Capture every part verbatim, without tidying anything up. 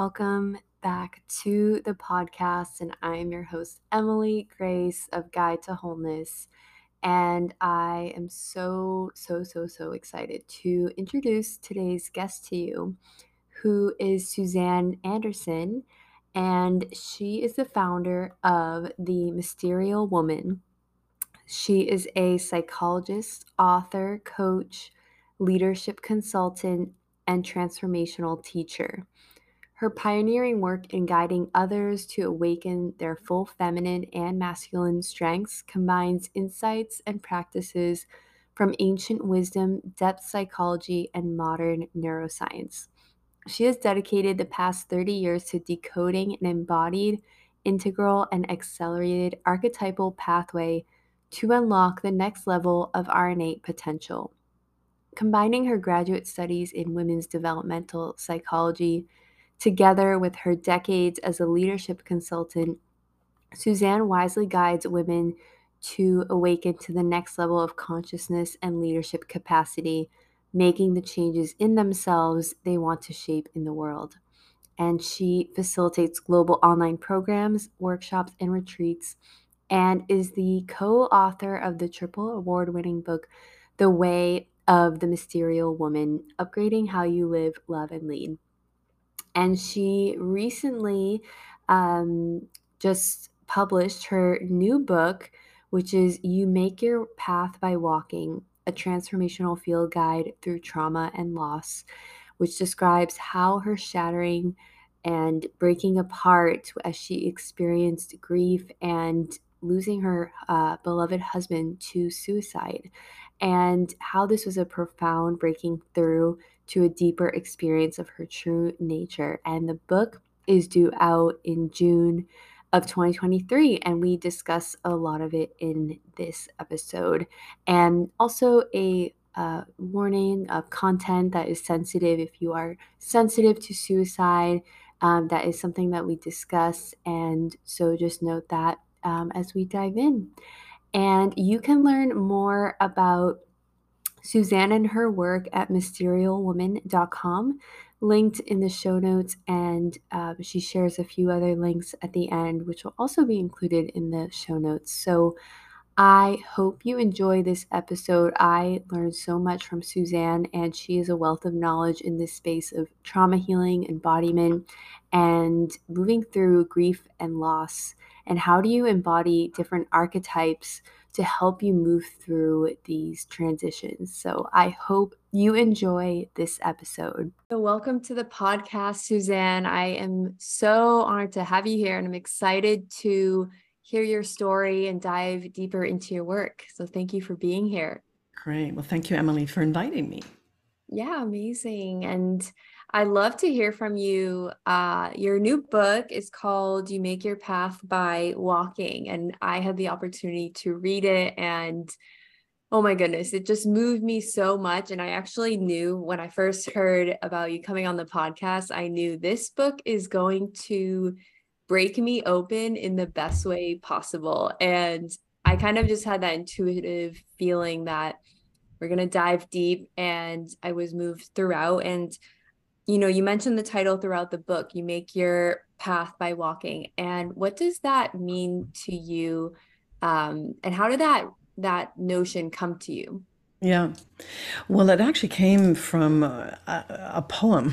welcome back to the podcast. And I am your host, Emily Grace of Guide to Wholeness. And I am so, so, so, so excited to introduce today's guest to you, who is Suzanne Anderson. And she is the founder of The Mysterial Woman. She is a psychologist, author, coach, leadership consultant, and transformational teacher. Her pioneering work in guiding others to awaken their full feminine and masculine strengths combines insights and practices from ancient wisdom, depth psychology, and modern neuroscience. She has dedicated the past thirty years to decoding an embodied, integral, and accelerated archetypal pathway to unlock the next level of our innate potential. Combining her graduate studies in women's developmental psychology together with her decades as a leadership consultant, Suzanne wisely guides women to awaken to the next level of consciousness and leadership capacity, making the changes in themselves they want to shape in the world. And she facilitates global online programs, workshops, and retreats, and is the co-author of the triple award-winning book, The Way of the Mysterial Woman, Upgrading How You Live, Love, and Lead. And she recently um, just published her new book, which is You Make Your Path by Walking, a transformational field guide through trauma and loss, which describes how her shattering and breaking apart as she experienced grief and losing her uh, beloved husband to suicide, and how this was a profound breaking through to a deeper experience of her true nature. And the book is due out in June of twenty twenty-three, and we discuss a lot of it in this episode. And also a uh, warning of content that is sensitive. If you are sensitive to suicide, um, that is something that we discuss. And so just note that um, as we dive in. And you can learn more about Suzanne and her work at mysterial woman dot com, linked in the show notes, and um, she shares a few other links at the end, which will also be included in the show notes. So I hope you enjoy this episode. I learned so much from Suzanne, and she is a wealth of knowledge in this space of trauma healing, embodiment, and moving through grief and loss. And how do you embody different archetypes to help you move through these transitions? So I hope you enjoy this episode. So welcome to the podcast, Suzanne. I am so honored to have you here, and I'm excited to hear your story and dive deeper into your work. So thank you for being here. Great. Well, thank you, Emily, for inviting me. Yeah, amazing. And I'd love to hear from you. Uh, your new book is called You Make Your Path by Walking. And I had the opportunity to read it, and oh my goodness, it just moved me so much. And I actually knew when I first heard about you coming on the podcast, I knew this book is going to break me open in the best way possible. And I kind of just had that intuitive feeling that we're going to dive deep, and I was moved throughout. And, you know, you mentioned the title throughout the book, You Make Your Path by Walking. And what does that mean to you? Um, and how did that, that notion come to you? Yeah. Well, it actually came from a, a poem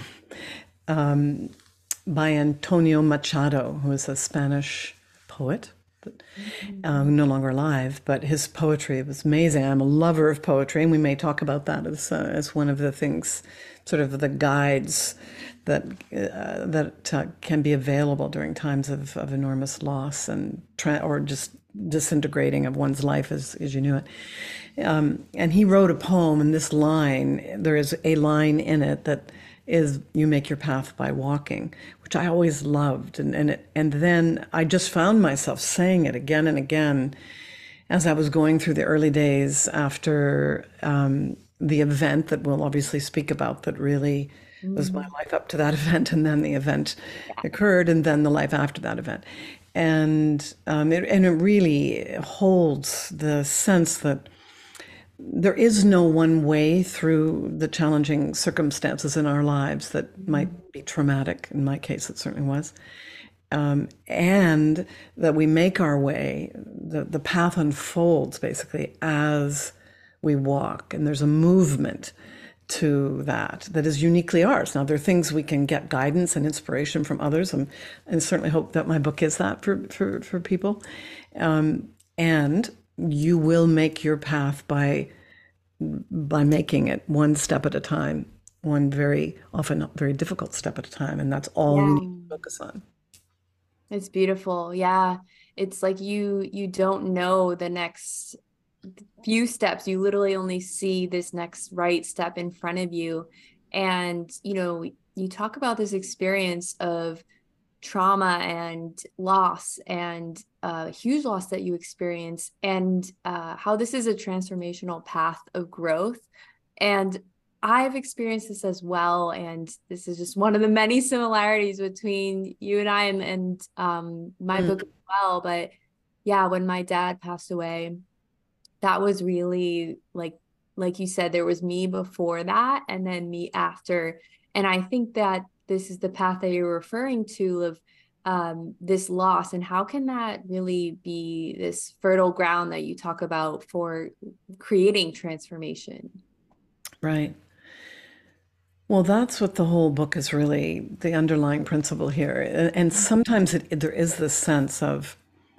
um, by Antonio Machado, who is a Spanish poet, but, uh, no longer alive, but his poetry was amazing. I'm a lover of poetry, and we may talk about that as uh, as one of the things, sort of the guides that uh, that uh, can be available during times of, of enormous loss and tra- or just disintegrating of one's life as, as you knew it. Um, and he wrote a poem, and this line, there is a line in it that is, you make your path by walking, which I always loved. And, and, it, and then I just found myself saying it again and again as I was going through the early days after um, the event that we'll obviously speak about that really was my life up to that event, and then the event occurred, and then the life after that event. And um, it, and it really holds the sense that there is no one way through the challenging circumstances in our lives that might be traumatic. In my case, it certainly was. Um, and that we make our way, the, the path unfolds basically as we walk. And there's a movement to that that is uniquely ours. Now, there are things we can get guidance and inspiration from others, and, and certainly hope that my book is that for, for, for people. Um, and you will make your path by by making it one step at a time, one very often very difficult step at a time, and that's all you need Yeah. to focus on. It's beautiful. Yeah. It's like you you don't know the next few steps. You literally only see this next right step in front of you. And, you know, you talk about this experience of trauma and loss and uh, huge loss that you experience, and uh, how this is a transformational path of growth. And I've experienced this as well. And this is just one of the many similarities between you and I, and, and um, my Mm. book as well. But yeah, when my dad passed away, that was really like, like you said, there was me before that and then me after. And I think that this is the path that you're referring to of um, this loss, and how can that really be this fertile ground that you talk about for creating transformation? Right. Well, that's what the whole book is really the underlying principle here. And, and sometimes it, there is this sense of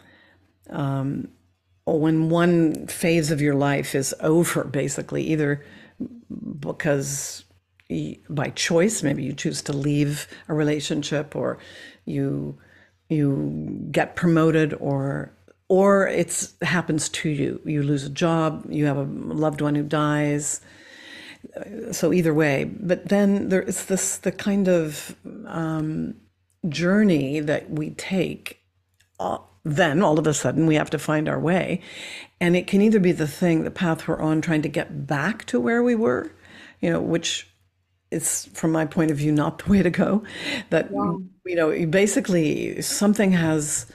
um, when one phase of your life is over, basically, either because y- by choice, maybe you choose to leave a relationship, or you you get promoted, or or it's happens to you. You lose a job, you have a loved one who dies. So either way, but then there is this the kind of um, journey that we take. Uh, then all of a sudden we have to find our way, and it can either be the thing, the path we're on, trying to get back to where we were, you know, which is, from my point of view, not the way to go. That Yeah. you know, you basically something has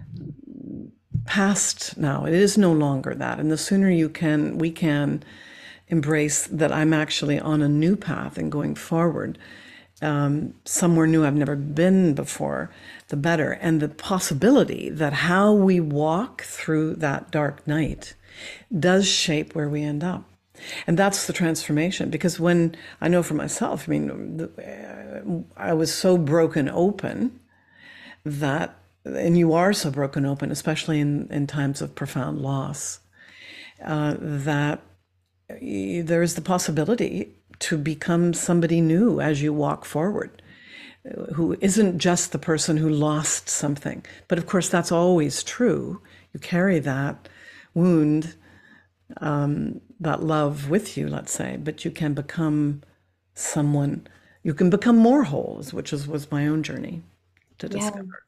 passed now. It is no longer that, and the sooner you can, we can embrace that I'm actually on a new path and going forward, um, somewhere new I've never been before, the better. And the possibility that how we walk through that dark night does shape where we end up. And that's the transformation. Because when I know for myself, I mean, I was so broken open that, and you are so broken open, especially in, in times of profound loss, uh, that there is the possibility to become somebody new as you walk forward, who isn't just the person who lost something. But of course, that's always true. You carry that wound, um, that love with you, let's say, but you can become someone, you can become more whole, which is, was my own journey to Yeah. discover.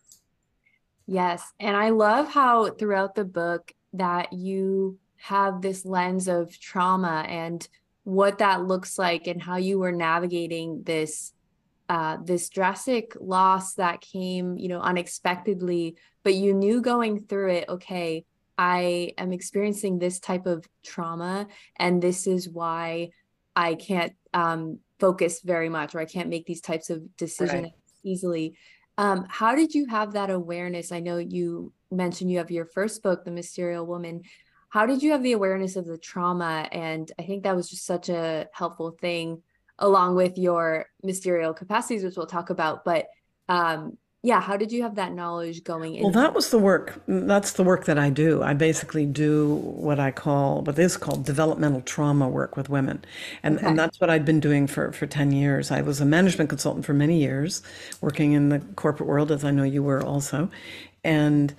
Yes. And I love how throughout the book that you have this lens of trauma and what that looks like, and how you were navigating this uh, this drastic loss that came, you know, unexpectedly, but you knew going through it, okay, I am experiencing this type of trauma, and this is why I can't um, focus very much, or I can't make these types of decisions Right. easily. Um, how did you have that awareness? I know you mentioned you have your first book, The Mysterial Woman. How did you have the awareness of the trauma? And I think that was just such a helpful thing, along with your mysterial capacities, which we'll talk about. But um, yeah, how did you have that knowledge going Well, into? that was the work. That's the work that I do. I basically do what I call, what is called developmental trauma work with women. And, and Okay. that's what I'd been doing for, for ten years. I was a management consultant for many years, working in the corporate world, as I know you were also. And,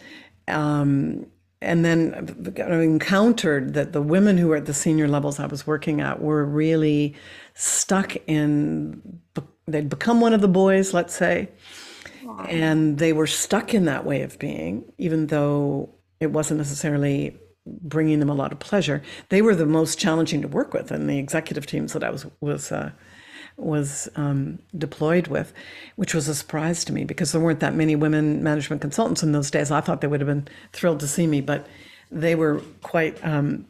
um, and then I encountered that the women who were at the senior levels I was working at were really stuck in, they'd become one of the boys, let's say, Aw. and they were stuck in that way of being, even though it wasn't necessarily bringing them a lot of pleasure. They were the most challenging to work with, and the executive teams that I was was uh, was um, deployed with, which was a surprise to me because there weren't that many women management consultants in those days. I thought they would have been thrilled to see me, but they were quite um,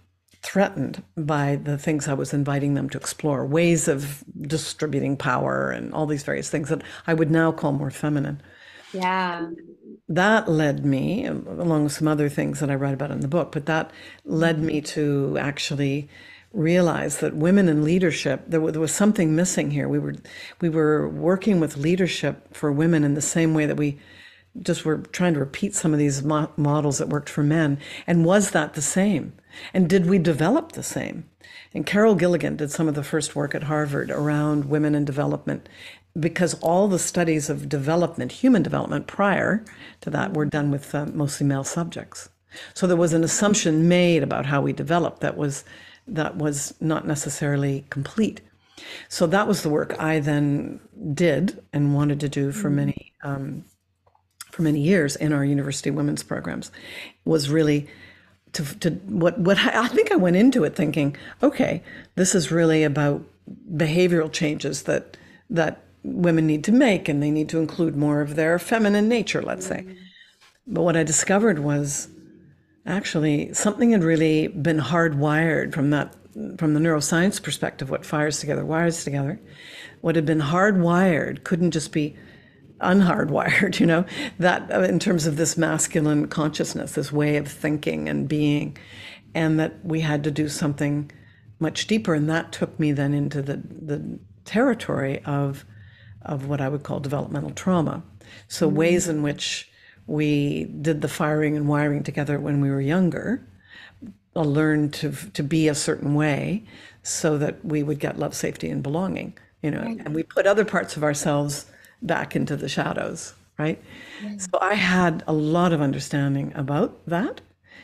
threatened by the things I was inviting them to explore, ways of distributing power and all these various things that I would now call more feminine. Yeah. That led me, along with some other things that I write about in the book, but that led me to actually realize that women in leadership, there, there was something missing here. We were, we were working with leadership for women in the same way that we just were trying to repeat some of these mo models that worked for men. And was that the same? And did we develop the same? And Carol Gilligan did some of the first work at Harvard around women in development, because all the studies of development, human development prior to that, were done with uh, mostly male subjects. So there was an assumption made about how we develop that was that was not necessarily complete. So that was the work I then did and wanted to do for many um, for many years in our university women's programs, was really to, to what what I, I think I went into it thinking, okay, this is really about behavioral changes that that women need to make, and they need to include more of their feminine nature, let's say. But what I discovered was actually something had really been hardwired from that, from the neuroscience perspective, what fires together wires together. What had been hardwired couldn't just be unhardwired, you know, that in terms of this masculine consciousness, this way of thinking and being, and that we had to do something much deeper. And that took me then into the, the territory of, of what I would call developmental trauma. So mm-hmm. ways in which we did the firing and wiring together when we were younger, learned to, to be a certain way so that we would get love, safety, and belonging, you know, right. And we put other parts of ourselves back into the shadows, right? Yeah. So I had a lot of understanding about that.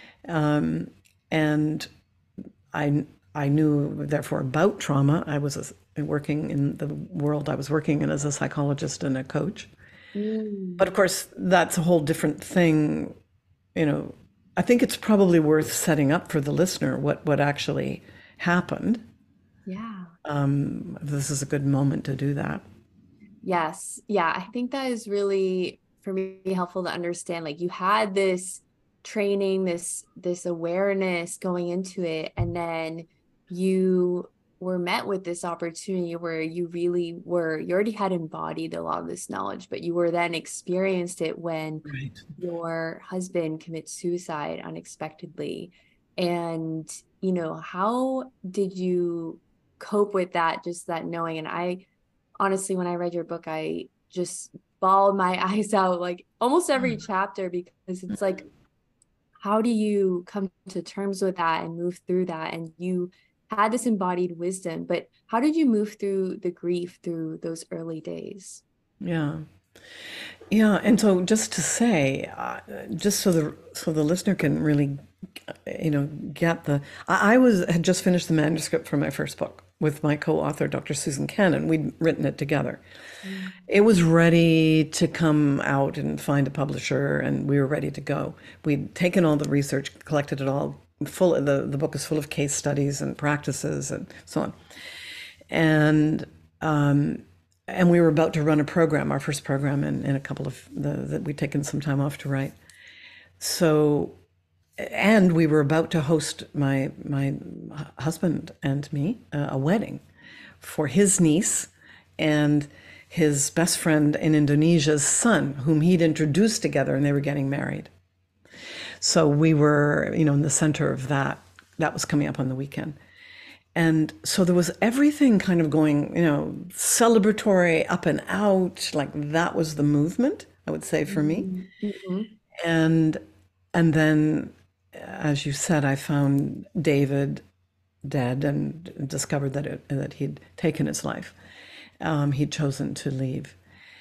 Um, and I, I knew, therefore, about trauma. I was a, working in the world I was working in as a psychologist and a coach. Mm. But of course, that's a whole different thing. You know, I think it's probably worth setting up for the listener what, what actually happened. Yeah. Um, this is a good moment to do that. Yes. Yeah. I think that is really, for me, helpful to understand. Like, you had this training, this, this awareness going into it, and then you were met with this opportunity where you really were, you already had embodied a lot of this knowledge, but you were then experienced it when right. your husband commits suicide unexpectedly. And, you know, how did you cope with that, just that knowing? And I, honestly, when I read your book, I just bawled my eyes out, like almost every chapter, because it's like, how do you come to terms with that and move through that? And you had this embodied wisdom, but how did you move through the grief through those early days? Yeah. Yeah. And so just to say, uh, just so the, so the listener can really, you know, get the, I, I was, had just finished the manuscript for my first book with my co-author, Doctor Susan Cannon. We'd written it together. Mm. It was ready to come out and find a publisher, and we were ready to go. We'd taken all the research, collected it all, full, the, the book is full of case studies and practices and so on. And, um, and we were about to run a program, our first program in, in a couple of, the, that we'd taken some time off to write. So, and we were about to host my my husband and me uh, a wedding for his niece and his best friend in Indonesia's son, whom he'd introduced together, and they were getting married. So we were, you know, in the center of that. That was coming up on the weekend. And so there was everything kind of going, you know, celebratory, up and out, like that was the movement, I would say, for me. Mm-hmm. And and then, as you said, I found David dead and discovered that it, that he'd taken his life. Um, he'd chosen to leave.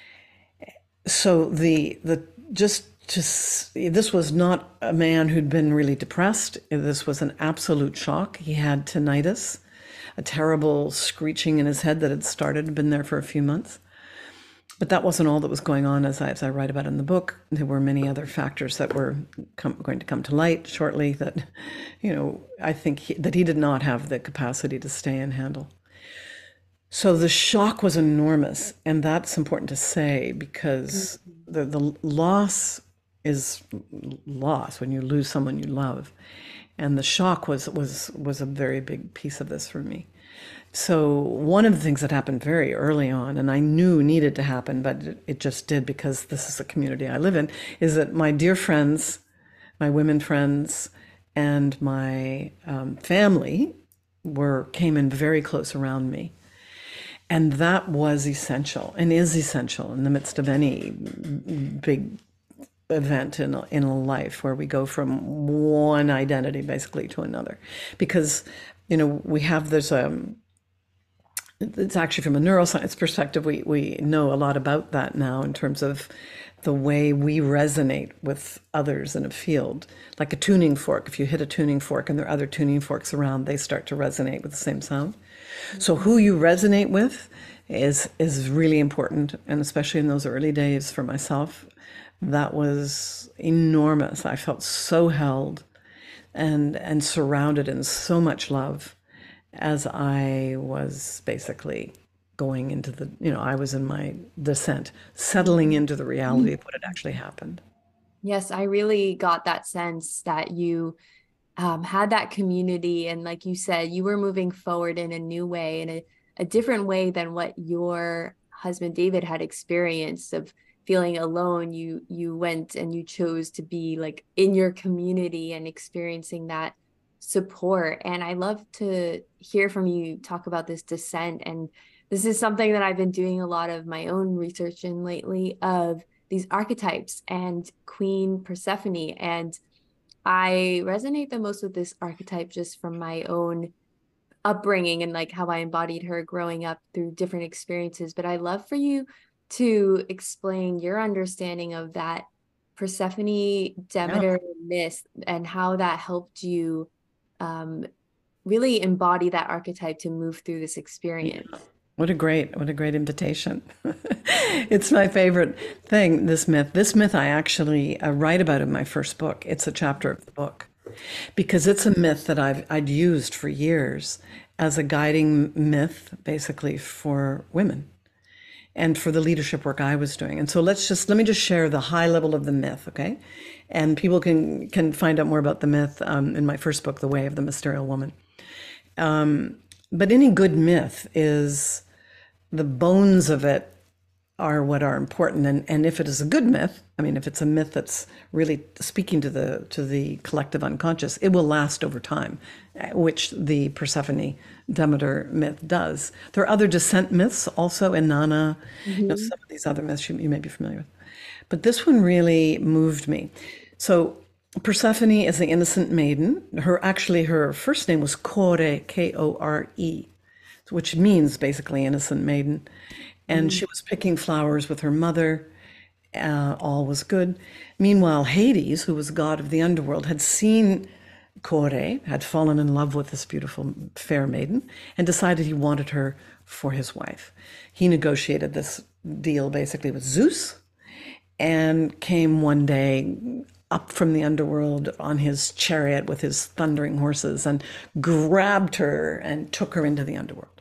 So the the just to this was not a man who'd been really depressed. This was an absolute shock. He had tinnitus, a terrible screeching in his head that had started, had been there for a few months. But that wasn't all that was going on, as I, as I write about in the book. There were many other factors that were come, going to come to light shortly that, you know, I think he, that he did not have the capacity to stay and handle. So the shock was enormous. And that's important to say, because the, the loss is loss when you lose someone you love. And the shock was was was a very big piece of this for me. So one of the things that happened very early on, and I knew needed to happen, but it just did because this is the community I live in, is that my dear friends, my women friends, and my um, family were came in very close around me. And that was essential and is essential in the midst of any big event in a, in a life where we go from one identity basically to another. Because, you know, we have this, um, it's actually from a neuroscience perspective, we, we know a lot about that now in terms of the way we resonate with others in a field. Like a tuning fork, if you hit a tuning fork and there are other tuning forks around, they start to resonate with the same sound. So who you resonate with is is really important, and especially in those early days for myself, that was enormous. I felt so held and and surrounded in so much love as I was basically going into the, you know, I was in my descent, settling into the reality of what had actually happened. Yes, I really got that sense that you um, had that community. And like you said, you were moving forward in a new way, in a, a different way than what your husband David had experienced of feeling alone. You you went and you chose to be like in your community and experiencing that support. And I love to hear from you talk about this descent. And this is something that I've been doing a lot of my own research in lately, of these archetypes and Queen Persephone. And I resonate the most with this archetype just from my own upbringing and like how I embodied her growing up through different experiences. But I'd love for you to explain your understanding of that Persephone Yeah. Demeter myth and how that helped you um, really embody that archetype to move through this experience. What a great, what a great invitation. It's my favorite thing, this myth. This myth I actually uh, write about in my first book. It's a chapter of the book because it's a myth that I've I'd used for years as a guiding myth, basically for women and for the leadership work I was doing. And so let's just let me just share the high level of the myth, okay? And people can can find out more about the myth um, in my first book, The Way of the Mysterial Woman. Um, but any good myth is the bones of it are what are important. And, and if it is a good myth, I mean, if it's a myth that's really speaking to the to the collective unconscious, it will last over time, which the Persephone Demeter myth does. There are other descent myths also, Inanna, mm-hmm. you know, some of these other myths you, you may be familiar with. But this one really moved me. So Persephone is the innocent maiden. Her actually her first name was Kore, K O R E, which means basically innocent maiden. And mm. she was picking flowers with her mother. Uh, all was good. Meanwhile, Hades, who was god of the underworld, had seen Kore, had fallen in love with this beautiful fair maiden, and decided he wanted her for his wife. He negotiated this deal basically with Zeus and came one day up from the underworld on his chariot with his thundering horses and grabbed her and took her into the underworld.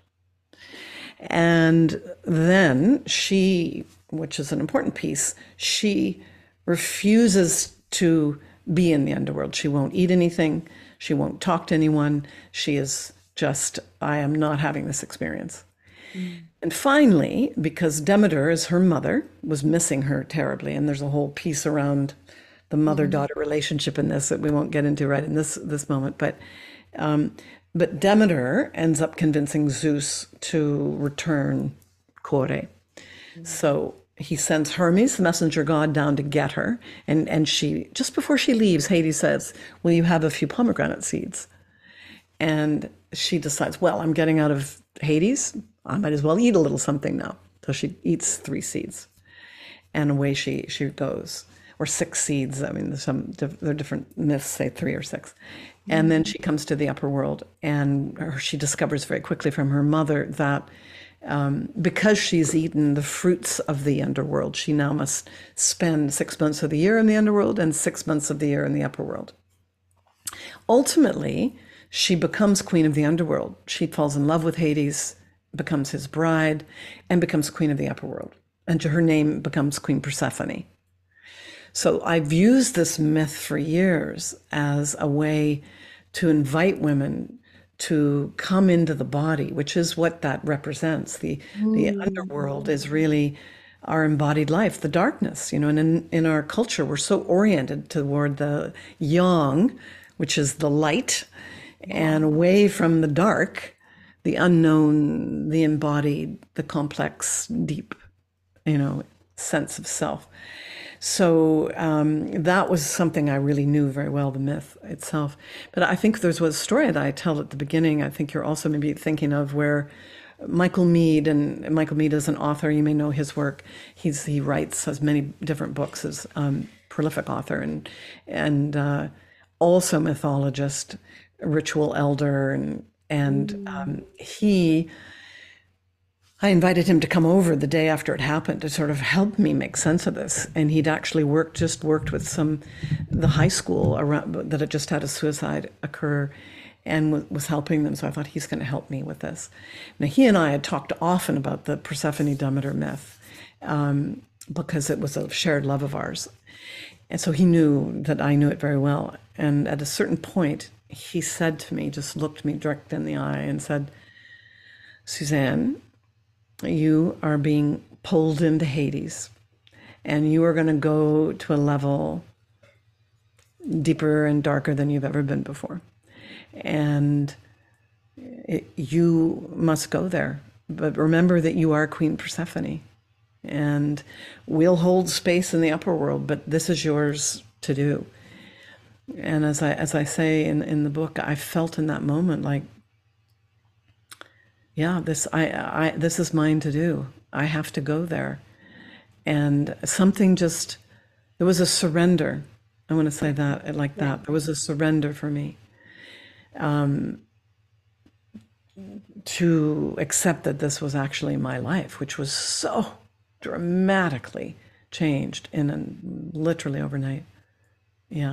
And then she, which is an important piece, she refuses to be in the underworld. She won't eat anything. She won't talk to anyone. She is just, I am not having this experience. Mm. And finally, because Demeter is her mother, was missing her terribly, and there's a whole piece around the mother-daughter mm. relationship in this that we won't get into right in this this moment, but um, But Demeter ends up convincing Zeus to return Kore. Mm-hmm. So he sends Hermes, the messenger god, down to get her. And, and she, just before she leaves, Hades says, will you have a few pomegranate seeds? And she decides, well, I'm getting out of Hades. I might as well eat a little something now. So she eats three seeds. And away she, she goes. Or six seeds. I mean, there's some, there are different myths, say three or six. And then she comes to the upper world, and she discovers very quickly from her mother that um, because she's eaten the fruits of the underworld, she now must spend six months of the year in the underworld and six months of the year in the upper world. Ultimately, she becomes queen of the underworld. She falls in love with Hades, becomes his bride, and becomes queen of the upper world. And her name becomes Queen Persephone. So I've used this myth for years as a way to invite women to come into the body, which is what that represents. The the Mm. underworld is really our embodied life, the darkness, you know, and in, in our culture, we're so oriented toward the yang, which is the light, Yeah. and away from the dark, the unknown, the embodied, the complex, deep, you know, sense of self. So um, that was something I really knew very well, the myth itself. But I think there's a story that I tell at the beginning. I think you're also maybe thinking of where Michael Meade, and Michael Meade is an author. You may know his work. He's he writes has many different books. As um, prolific author and and uh, also mythologist, ritual elder, and and Mm. um, he I invited him to come over the day after it happened to sort of help me make sense of this. And he'd actually worked, just worked with some, the high school around that had just had a suicide occur and was helping them. So I thought he's going to help me with this. Now, he and I had talked often about the Persephone Demeter myth um, because it was a shared love of ours. And so he knew that I knew it very well. And at a certain point, he said to me, just looked me direct in the eye and said, Suzanne, you are being pulled into Hades, and you are going to go to a level deeper and darker than you've ever been before. And it, you must go there. But remember that you are Queen Persephone, and we'll hold space in the upper world, but this is yours to do. And as I as I say in, in the book, I felt in that moment like, yeah, this I, I this is mine to do. I have to go there. And something just there was a surrender. I want to say that like Yeah. that. There was a surrender for me um, to accept that this was actually my life, which was so dramatically changed in a, literally overnight. Yeah.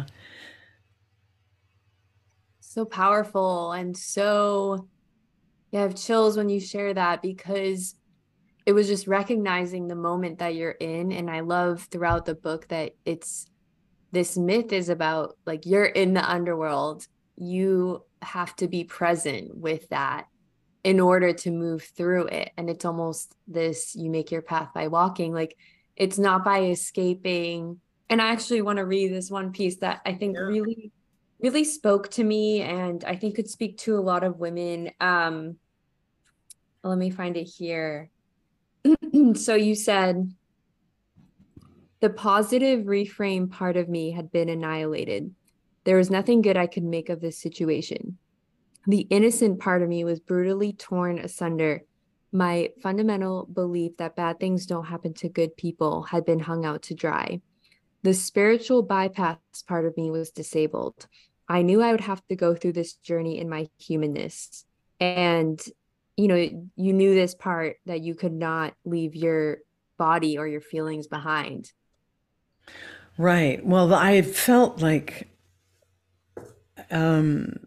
So powerful and so, yeah, I have chills when you share that because it was just recognizing the moment that you're in. And I love throughout the book that it's this myth is about like you're in the underworld. You have to be present with that in order to move through it. And it's almost this you make your path by walking. Like it's not by escaping. And I actually want to read this one piece that I think Yeah. really, really spoke to me and I think could speak to a lot of women. Um, let me find it here. So you said, the positive reframe part of me had been annihilated. There was nothing good I could make of this situation. The innocent part of me was brutally torn asunder. My fundamental belief that bad things don't happen to good people had been hung out to dry. The spiritual bypass part of me was disabled. I knew I would have to go through this journey in my humanness. And, you know, you knew this part that you could not leave your body or your feelings behind. Right. Well, I felt like um,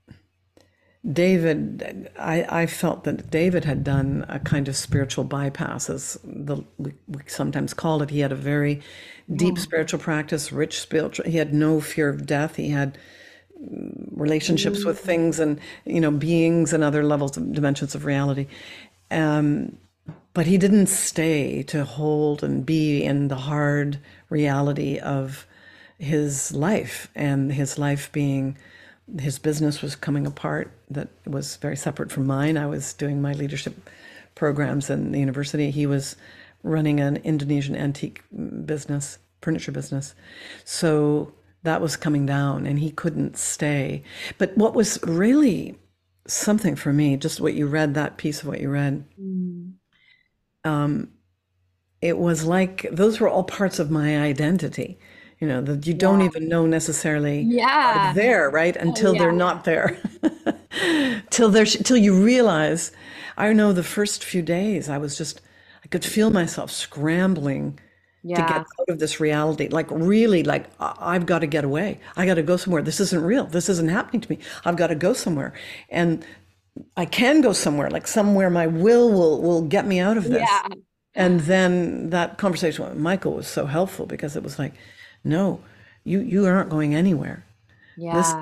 David, I, I felt that David had done a kind of spiritual bypass, as the, we, we sometimes call it. He had a very deep Yeah. spiritual practice, rich spiritual. He had no fear of death. He had relationships with things and you know beings and other levels of dimensions of reality. Um, but he didn't stay to hold and be in the hard reality of his life, and his life being his business was coming apart, that was very separate from mine. I was doing my leadership programs in the university. He was running an Indonesian antique business, furniture business. So that was coming down and he couldn't stay. But what was really something for me, just what you read, that piece of what you read, Mm. um, it was like those were all parts of my identity, you know, that you don't Yeah. even know necessarily are Yeah. there, right? Oh, Until they're yeah. not there. till there's till you realize. I know the first few days I was just I could feel myself scrambling to get Yeah. out of this reality, like really like I- I've got to get away. I got to go somewhere. This isn't real. This isn't happening to me. I've got to go somewhere. And I can go somewhere, like somewhere my will will will get me out of this. Yeah. And then that conversation with Michael was so helpful because it was like, no, you you aren't going anywhere. This Yeah.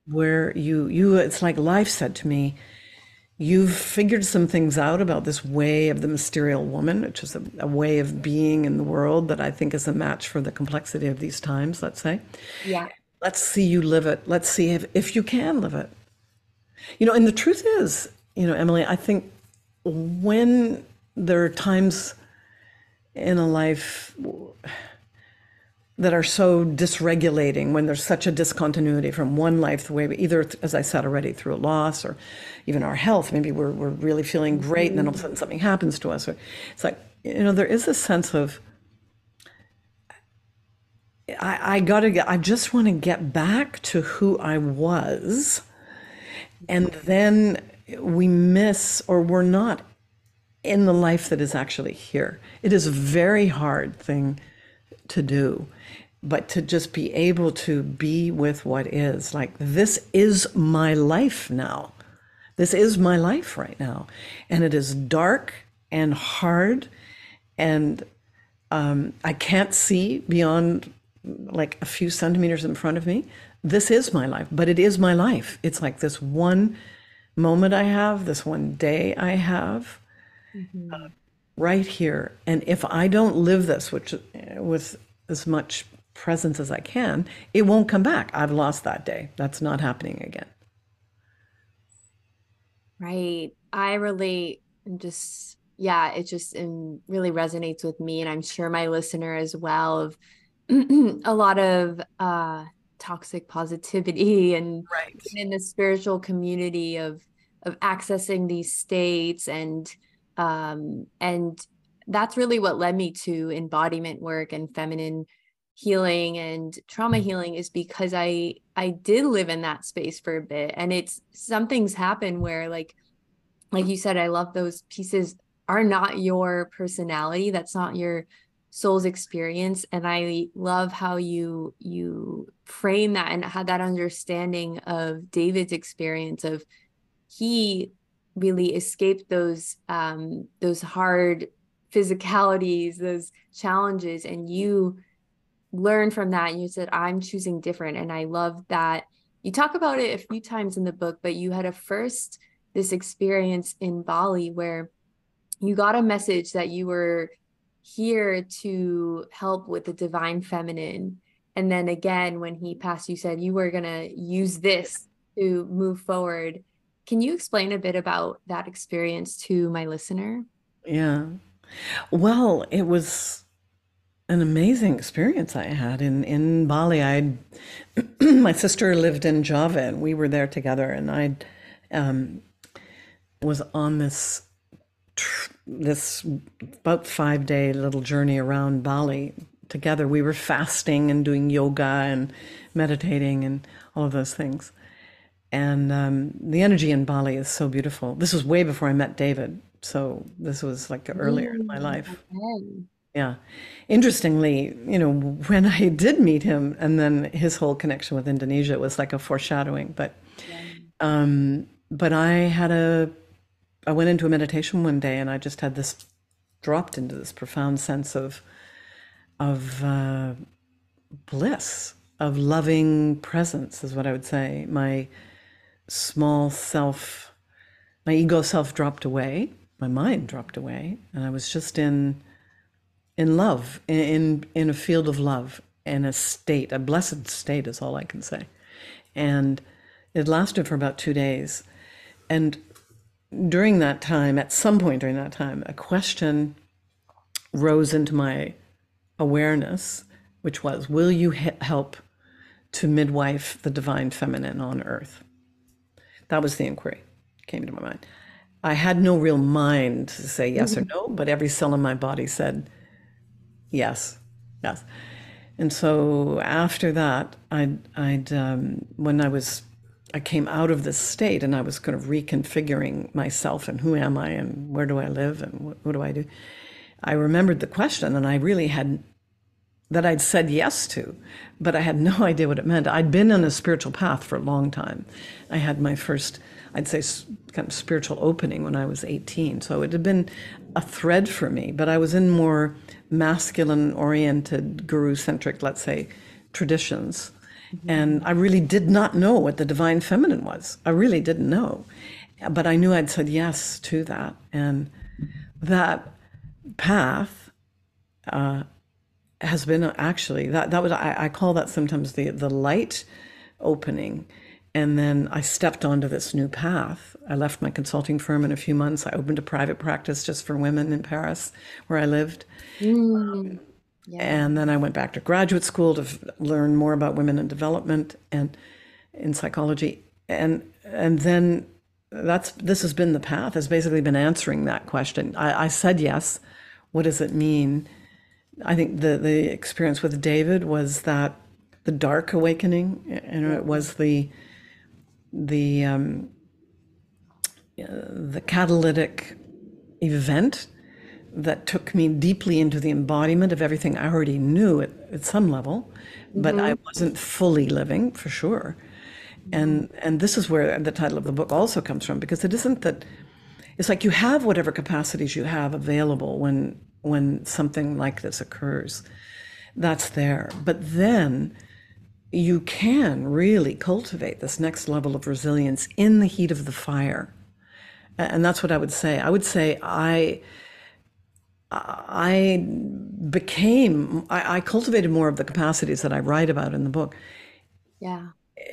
where you you it's like life said to me, you've figured some things out about this way of the mysterial woman, which is a, a way of being in the world that I think is a match for the complexity of these times, let's say. Yeah. Let's see you live it. Let's see if, if you can live it. You know, and the truth is, you know, Emily, I think when there are times in a life that are so dysregulating, when there's such a discontinuity from one life the way we, either, as I said already, through a loss or even our health, maybe we're, we're really feeling great and then all of a sudden something happens to us. Or it's like, you know, there is a sense of, I, I gotta get, I just want to get back to who I was. And then we miss, or we're not in the life that is actually here. It is a very hard thing to do, but to just be able to be with what is, like, this is my life now. This is my life right now. And it is dark and hard, and um, I can't see beyond like a few centimeters in front of me. This is my life, but it is my life. It's like this one moment I have, this one day I have, Mm-hmm. uh, right here. And if I don't live this, which with as much presence as I can, it won't come back. I've lost that day. That's not happening again. Right. I relate and just, yeah, it just um, really resonates with me. And I'm sure my listener as well, of a lot of uh, toxic positivity and Right. in the spiritual community of of accessing these states, and um, and that's really what led me to embodiment work and feminine healing and trauma healing, is because I I did live in that space for a bit, and it's something's happened where like like you said, I love those pieces are not your personality. That's not your soul's experience. And I love how you you frame that and had that understanding of David's experience of he really escaped those um those hard physicalities, those challenges, and you learned from that and you said, I'm choosing different. And I love that you talk about it a few times in the book, but you had a first this experience in Bali where you got a message that you were here to help with the divine feminine. And then again, when he passed, you said you were going to use this to move forward. Can you explain a bit about that experience to my listener? Yeah. Well, it was an amazing experience I had in in Bali. I my sister lived in Java, and we were there together, and I um, was on this tr- this about five day little journey around Bali together. We were fasting and doing yoga and meditating and all of those things. And um, the energy in Bali is so beautiful. This was way before I met David, so this was like earlier in my Mm, life. okay. Yeah. Interestingly, you know, when I did meet him and then his whole connection with Indonesia, it was like a foreshadowing. But Yeah. um, but I had a I went into a meditation one day and I just had this dropped into this profound sense of of uh, bliss, of loving presence is what I would say. My small self, my ego self dropped away, my mind dropped away, and I was just in in love, in in a field of love, in a state, a blessed state is all I can say. And it lasted for about two days. And during that time, at some point during that time, a question rose into my awareness, which was, will you he- help to midwife the divine feminine on earth? That was the inquiry came to my mind. I had no real mind to say yes or no, but every cell in my body said yes, yes. And so after that, I'd, I'd um, when I was, I came out of this state and I was kind of reconfiguring myself and who am I and where do I live and what, what do I do? I remembered the question and I really had, that I'd said yes to, but I had no idea what it meant. I'd been on a spiritual path for a long time. I had my first, I'd say, kind of spiritual opening when I was eighteen. So it had been a thread for me, but I was in more masculine oriented, guru centric, let's say, traditions. And I really did not know what the divine feminine was. I really didn't know. But I knew I'd said yes to that. And that path uh, has been actually, that, that was, I, I call that sometimes the, the light opening. And then I stepped onto this new path. I left my consulting firm in a few months. I opened a private practice just for women in Paris, where I lived. Mm, yeah. And then I went back to graduate school to f- learn more about women in development and in psychology. And and then that's this has been the path, has basically been answering that question. I, I said yes. What does it mean? I think the the experience with David was that the dark awakening, you know, it was the the um, the catalytic event that took me deeply into the embodiment of everything I already knew at, at some level, but I Hmm. wasn't fully living for sure. And and this is where the title of the book also comes from, because it isn't that it's like you have whatever capacities you have available when when something like this occurs. That's there. But then you can really cultivate this next level of resilience in the heat of the fire. And that's what I would say. I would say I I became, I, I cultivated more of the capacities that I write about in the book, Yeah.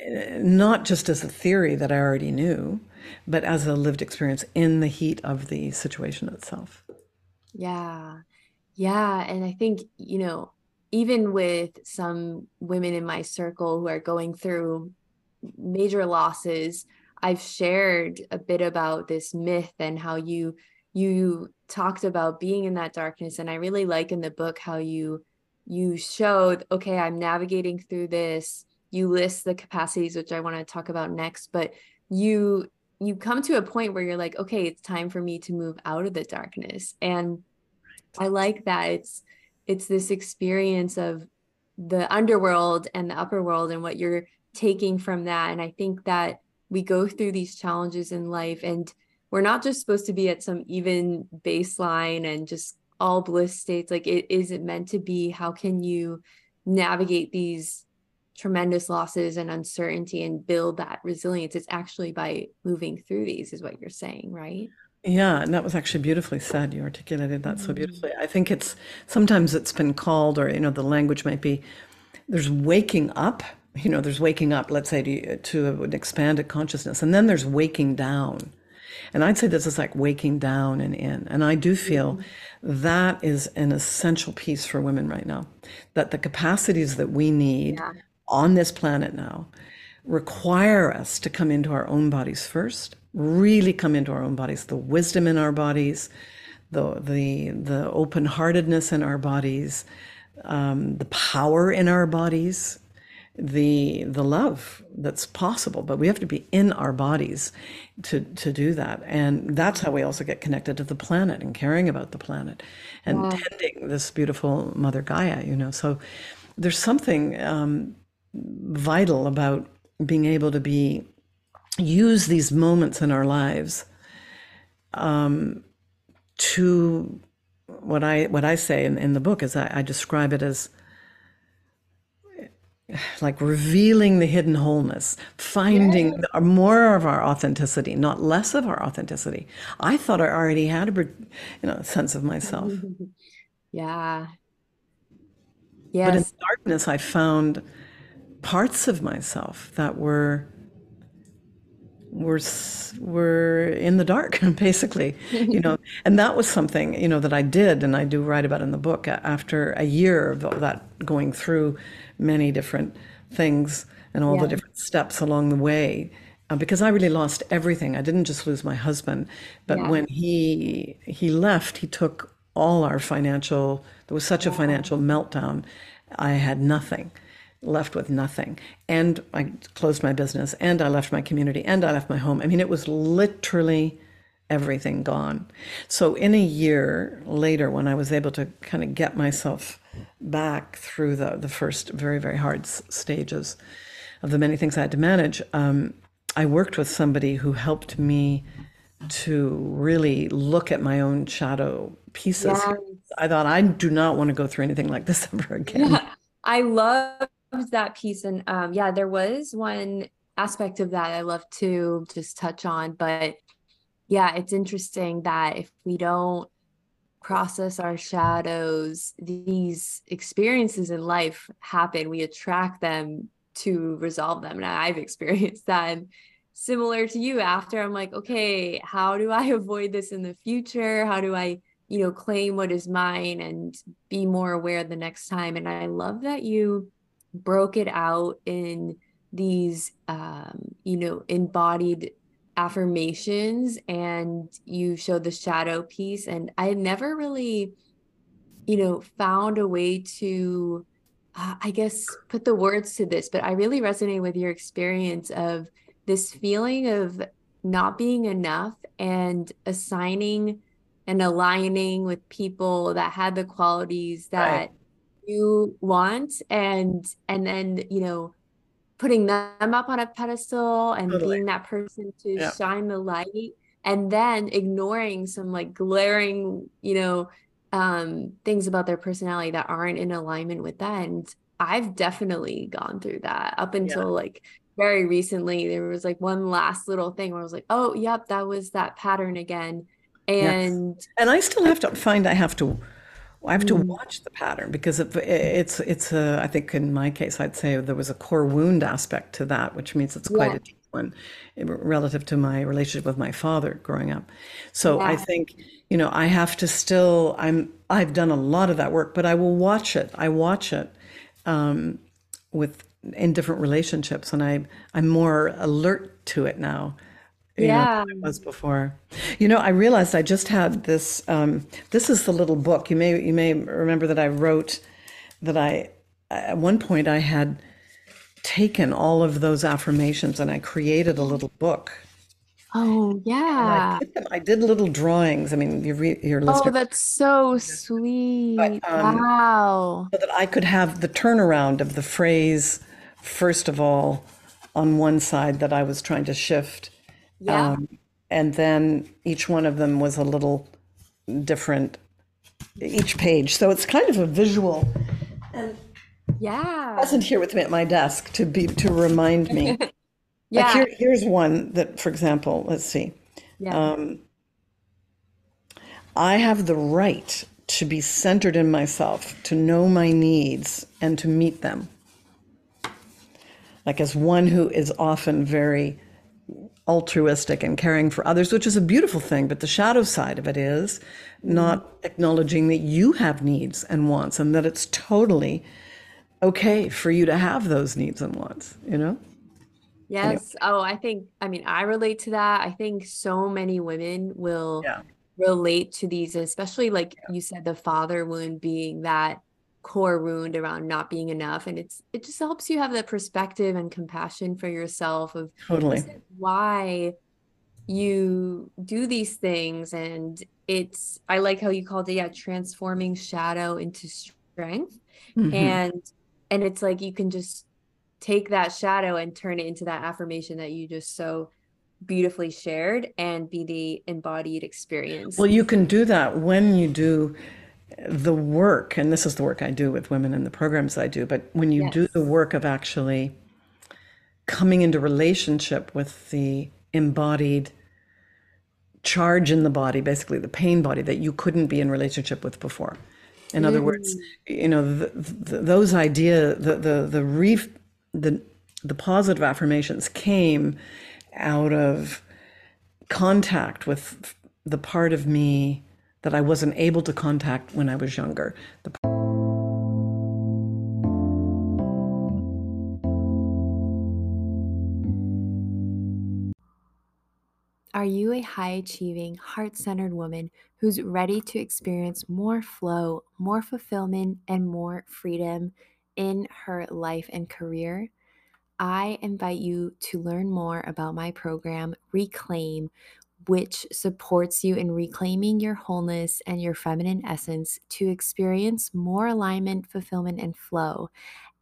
not just as a theory that I already knew, but as a lived experience in the heat of the situation itself. Yeah. Yeah. And I think, you know, even with some women in my circle who are going through major losses, I've shared a bit about this myth and how you you talked about being in that darkness. And I really like in the book how you you showed, okay, I'm navigating through this. You list the capacities, which I want to talk about next, but you you come to a point where you're like, okay, it's time for me to move out of the darkness. And I like that it's it's this experience of the underworld and the upper world and what you're taking from that. And I think that we go through these challenges in life and we're not just supposed to be at some even baseline and just all bliss states. Like it isn't meant to be. How can you navigate these tremendous losses and uncertainty and build that resilience? It's actually by moving through these, is what you're saying, right? Yeah, and that was actually beautifully said. You articulated that so Mm. beautifully. I think it's sometimes it's been called, or you know, the language might be there's waking up, you know, there's waking up, let's say to, to an expanded consciousness, and then there's waking down. And I'd say this is like waking down and in. And I do feel Mhm. that is an essential piece for women right now, that the capacities that we need Yeah. on this planet now require us to come into our own bodies first, really come into our own bodies, the wisdom in our bodies, the the the open-heartedness in our bodies, um, the power in our bodies, the the love that's possible. But we have to be in our bodies to to do that, and that's how we also get connected to the planet and caring about the planet and Yeah. tending this beautiful Mother Gaia. You know, so there's something um, vital about being able to be use these moments in our lives to what I what I say in, in the book is I, I describe it as like revealing the hidden wholeness, Yeah. finding more of our authenticity, not less of our authenticity. I thought I already had a, you know, sense of myself, Yeah. but in the Yes. darkness, I found parts of myself that were were were in the dark, basically, you know. And that was something, you know, that I did, and I do write about in the book. After a year of that, going through many different things and all the Yeah. different steps along the way, uh, because I really lost everything. I didn't just lose my husband, but Yeah. when he he left, he took all our financial. There was such a Wow. financial meltdown. I had nothing, left with nothing. And I closed my business and I left my community and I left my home. I mean, it was literally everything gone. So in a year later, when I was able to kind of get myself back through the, the first very, very hard stages of the many things I had to manage, um, I worked with somebody who helped me to really look at my own shadow pieces. Yeah. I thought, I do not want to go through anything like this ever again. Yeah. I love that piece. And um, yeah, there was one aspect of that I love to just touch on. But yeah, it's interesting that if we don't process our shadows, these experiences in life happen, we attract them to resolve them. And I've experienced that. And similar to you, after I'm like, okay, how do I avoid this in the future? How do I, you know, claim what is mine and be more aware the next time? And I love that you broke it out in these, um, you know, embodied affirmations, and you showed the shadow piece. And I had never really, you know, found a way to, uh, I guess, put the words to this, but I really resonate with your experience of this feeling of not being enough and assigning and aligning with people that had the qualities Right. that you want, and and then, you know, putting them up on a pedestal and Totally. being that person to Yeah. shine the light, and then ignoring some like glaring, you know, um, things about their personality that aren't in alignment with that. And I've definitely gone through that up Yeah. until like very recently. There was like one last little thing where I was like, oh, yep, that was that pattern again. Yes. And And I still have to find I have to I have to mm, watch the pattern because it, it's it's a I think in my case I'd say there was a core wound aspect to that, which means it's quite yeah, a deep one eh, relative to my relationship with my father growing up. So I yeah, think, you know, I have to still I'm I've done a lot of that work, but I will watch it. I watch it um, with in different relationships, and I I'm more alert to it now, you know, than yeah. I was before. You know, I realized I just had this. Um, this is the little book. You may you may remember that I wrote that I at one point I had taken all of those affirmations and I created a little book. Oh, And I yeah. put them. I did little drawings. I mean, your re- your Oh, listeners, that's so but sweet. um, Wow. so that I could have the turnaround of the phrase. First of all, on one side that I was trying to shift, Yeah. and then each one of them was a little different each page. So it's kind of a visual. And I Yeah. wasn't here with me at my desk to be to remind me. Like Yeah. here, here's one that, for example, let's see. Yeah. I have the right to be centered in myself, to know my needs and to meet them. Like as one who is often very altruistic and caring for others, which is a beautiful thing. But the shadow side of it is Mhm. not acknowledging that you have needs and wants and that it's totally okay for you to have those needs and wants, you know? Anyway, Yes. Oh, I think, I mean, I relate to that. I think so many women will yeah, relate to these, especially like you said, the father wound being that core wound around not being enough. And it's, it just helps you have that perspective and compassion for yourself of totally. this is why you do these things. And it's, I like how you called it, yeah, transforming shadow into strength. Hmm. And and it's like you can just take that shadow and turn it into that affirmation that you just so beautifully shared and be the embodied experience. Well, you can do that when you do the work, and this is the work I do with women in the programs I do, but when you do the Yes. work of actually coming into relationship with the embodied charge in the body, basically the pain body that you couldn't be in relationship with before. In other words, Mm. you know, the, the, those idea, the the the reef, the the positive affirmations came out of contact with the part of me that I wasn't able to contact when I was younger. The Are you a high achieving, heart centered woman who's ready to experience more flow, more fulfillment, and more freedom in her life and career? I invite you to learn more about my program, Reclaim, which supports you in reclaiming your wholeness and your feminine essence to experience more alignment, fulfillment, and flow.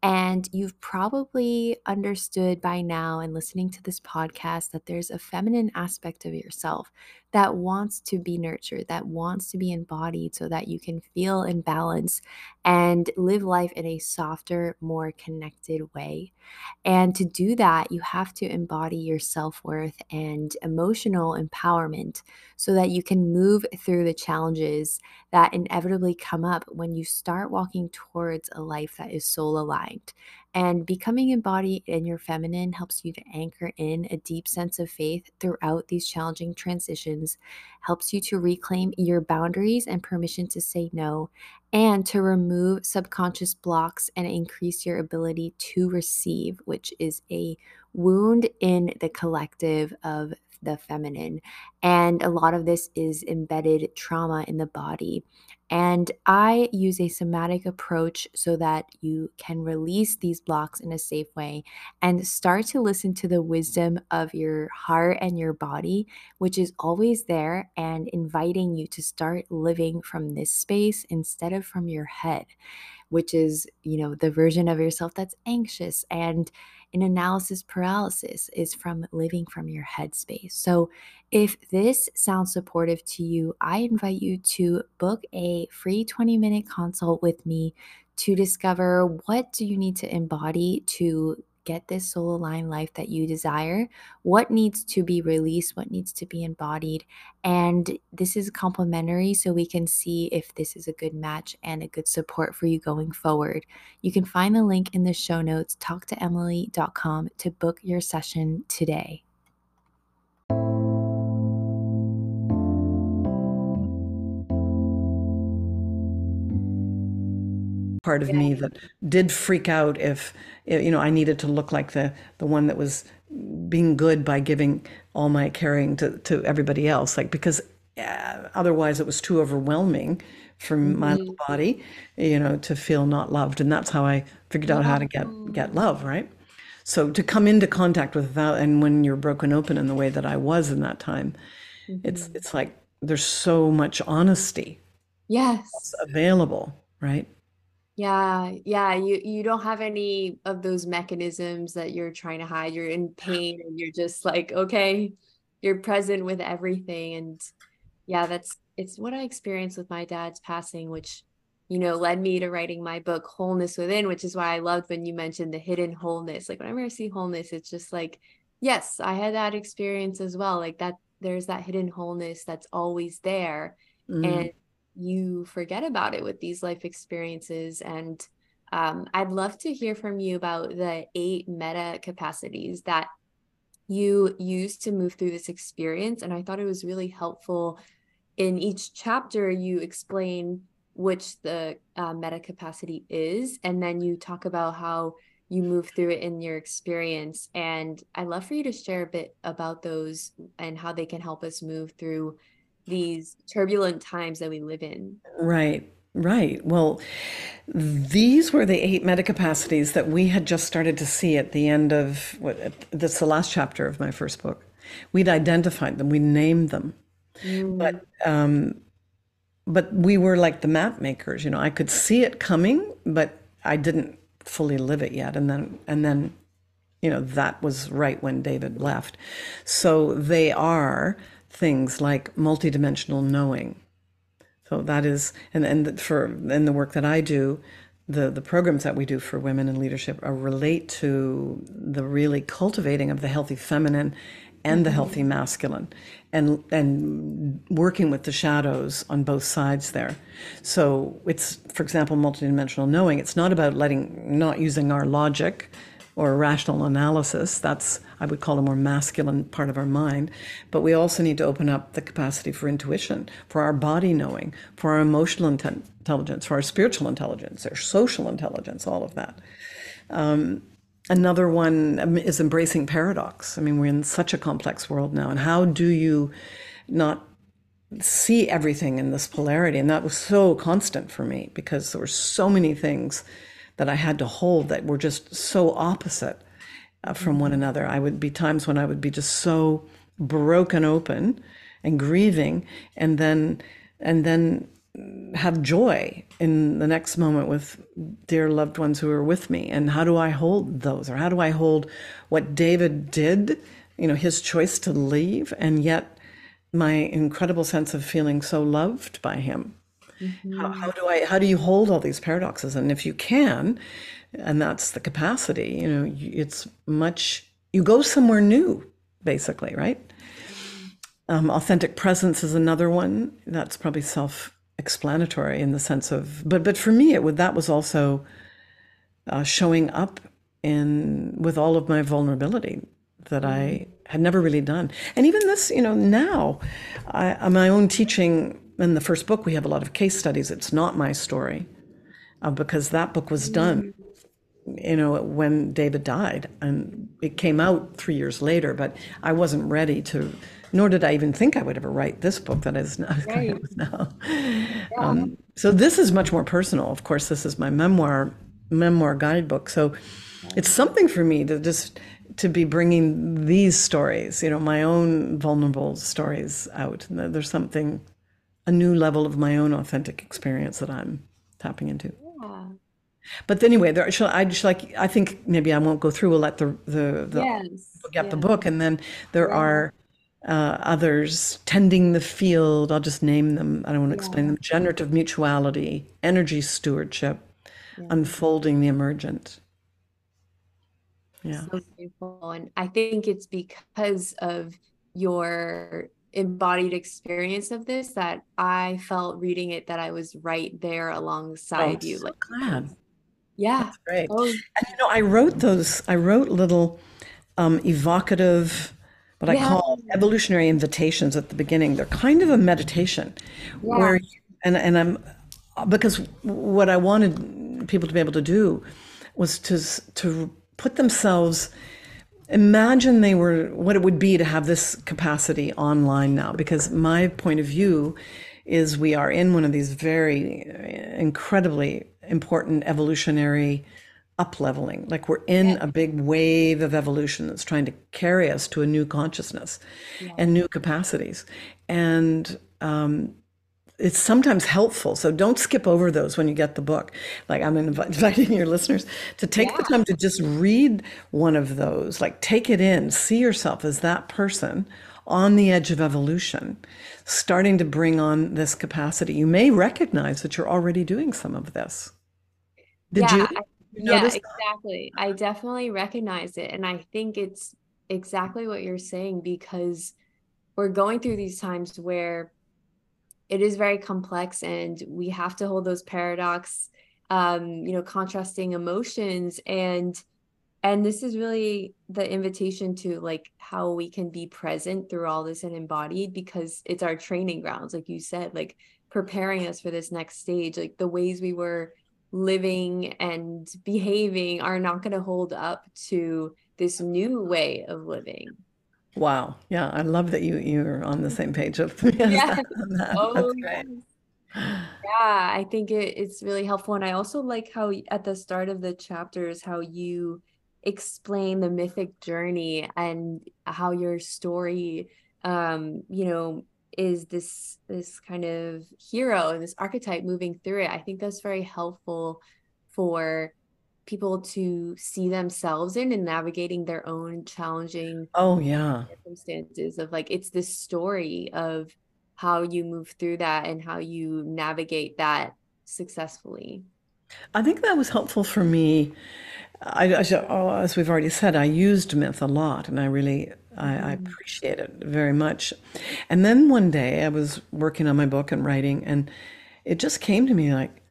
And you've probably understood by now in listening to this podcast that there's a feminine aspect of yourself that wants to be nurtured, that wants to be embodied so that you can feel in balance and live life in a softer, more connected way. And to do that, you have to embody your self worth and emotional empowerment so that you can move through the challenges that inevitably come up when you start walking towards a life that is soul aligned. And becoming embodied in your feminine helps you to anchor in a deep sense of faith throughout these challenging transitions, helps you to reclaim your boundaries and permission to say no, and to remove subconscious blocks and increase your ability to receive, which is a wound in the collective of the feminine. And a lot of this is embedded trauma in the body. And I use a somatic approach so that you can release these blocks in a safe way and start to listen to the wisdom of your heart and your body, which is always there and inviting you to start living from this space instead of from your head, which is, you know, the version of yourself that's anxious and in analysis paralysis is from living from your headspace. So, if this sounds supportive to you, I invite you to book a free twenty minute consult with me to discover what do you need to embody to get this soul aligned life that you desire, what needs to be released, what needs to be embodied. And this is complimentary, so we can see if this is a good match and a good support for you going forward. You can find the link in the show notes, talk to emily dot com, to book your session today. Part of me that did freak out if, you know, I needed to look like the the one that was being good by giving all my caring to, to everybody else, like, because uh, otherwise it was too overwhelming for my little Mhm. body, you know, to feel not loved. And that's how I figured out how to get get Yeah. love, right? So to come into contact with that, and when you're broken open in the way that I was in that time, it's Mhm. it's like there's so much honesty that's Yes. available, right? Yeah, yeah, you you don't have any of those mechanisms that you're trying to hide. You're in pain and you're just like, okay, you're present with everything. And yeah, that's it's what I experienced with my dad's passing, which, you know, led me to writing my book Wholeness Within, which is why I loved when you mentioned the hidden wholeness. Like whenever I see wholeness, it's just like, yes, I had that experience as well. Like that there's that hidden wholeness that's always there. Mm. And you forget about it with these life experiences. And um, I'd love to hear from you about the eight meta capacities that you use to move through this experience. And I thought it was really helpful in each chapter, you explain which the uh, meta capacity is, and then you talk about how you move through it in your experience. And I'd love for you to share a bit about those and how they can help us move through these turbulent times that we live in. Right, right. Well, these were the eight metacapacities that we had just started to see at the end of what, that's the last chapter of my first book. We'd identified them, we named them, Mm, but but we were like the map makers. You know, I could see it coming, but I didn't fully live it yet. And then and then, you know, that was right when David left. So they are things like multidimensional knowing. So that is, and and for in the work that I do, the the programs that we do for women in leadership are relate to the really cultivating of the healthy feminine and the healthy mhm. masculine, and and working with the shadows on both sides there. So it's, for example, multidimensional knowing. It's not about letting, not using our logic or rational analysis. That's, I would call, a more masculine part of our mind. But we also need to open up the capacity for intuition, for our body knowing, for our emotional inten- intelligence, for our spiritual intelligence, our social intelligence, all of that. Another one um, is embracing paradox. I mean, we're in such a complex world now. And how do you not see everything in this polarity? And that was so constant for me because there were so many things that I had to hold that were just so opposite uh, from one another. I would be times when I would be just so broken open and grieving, and then and then have joy in the next moment with dear loved ones who are with me? And how do I hold those? Or how do I hold what David did, you know, his choice to leave, and yet my incredible sense of feeling so loved by him? How, how Mhm. do I, how do you hold all these paradoxes? And if you can, and that's the capacity, you know, it's much, you go somewhere new, basically, right? Um, authentic presence is another one. That's probably self-explanatory in the sense of, but but for me, it would that was also uh, showing up in with all of my vulnerability that Mhm. I had never really done. And even this, you know, now, I, on my own teaching in the first book, we have a lot of case studies. It's not my story uh, because that book was done, Mhm. you know, when David died, and it came out three years later. But I wasn't ready to, nor did I even think I would ever write this book that is now, coming out Right. with now. Yeah. So this is much more personal. Of course, this is my memoir memoir guidebook. So it's something for me to just to be bringing these stories, you know, my own vulnerable stories out. There's something, a new level of my own authentic experience that I'm tapping into. Yeah. But anyway, there, shall I just like I think maybe I won't go through. We'll let the the the Yes. get the Yeah. book, and then there Yeah. are uh, others tending the field. I'll just name them. I don't want to explain Yeah. them. Generative mutuality, energy stewardship, Yeah. unfolding the emergent. Yeah. So beautiful. And I think it's because of your embodied experience of this that I felt reading it that I was right there Oh, I'm alongside you. so Like, glad. yeah. That's great. Oh, And you know, I wrote those. I wrote little um, evocative, what I yeah. call evolutionary invitations at the beginning. They're kind of a meditation, Yeah. where you, and and I'm because what I wanted people to be able to do was to to put themselves, imagine they were what it would be to have this capacity online now, because my point of view is we are in one of these very uh, incredibly important evolutionary up-leveling, like we're Yeah. in a big wave of evolution that's trying to carry us to a new consciousness Yeah. and new capacities. And um, it's sometimes helpful. So don't skip over those when you get the book. Like I'm invi- inviting your listeners to take the Yeah. time to just read one of those, like take it in, see yourself as that person on the edge of evolution, starting to bring on this capacity. You may recognize that you're already doing some of this. Did you? Yeah, I, You yeah, notice? exactly. I definitely recognize it. And I think it's exactly what you're saying because we're going through these times where it is very complex and we have to hold those paradox, um, you know, contrasting emotions. And and this is really the invitation to like how we can be present through all this and embodied because it's our training grounds, like you said, like preparing us for this next stage. Like the ways we were living and behaving are not going to hold up to this new way of living. Wow. Yeah, I love that you you're on the same page of me as Yeah. that. On that. Oh, That's great. yes. Yeah, I think it, it's really helpful. And I also like how y- at the start of the chapters, how you explain the mythic journey and how your story, um, you know, is this this kind of hero and this archetype moving through it. I think that's very helpful for people to see themselves in and navigating their own challenging Oh yeah. circumstances of like it's this story of how you move through that and how you navigate that successfully. I think that was helpful for me. I, I, oh, as we've already said, I used myth a lot, and I really I, I Mhm. appreciate it very much. And then one day I was working on my book and writing, and it just came to me like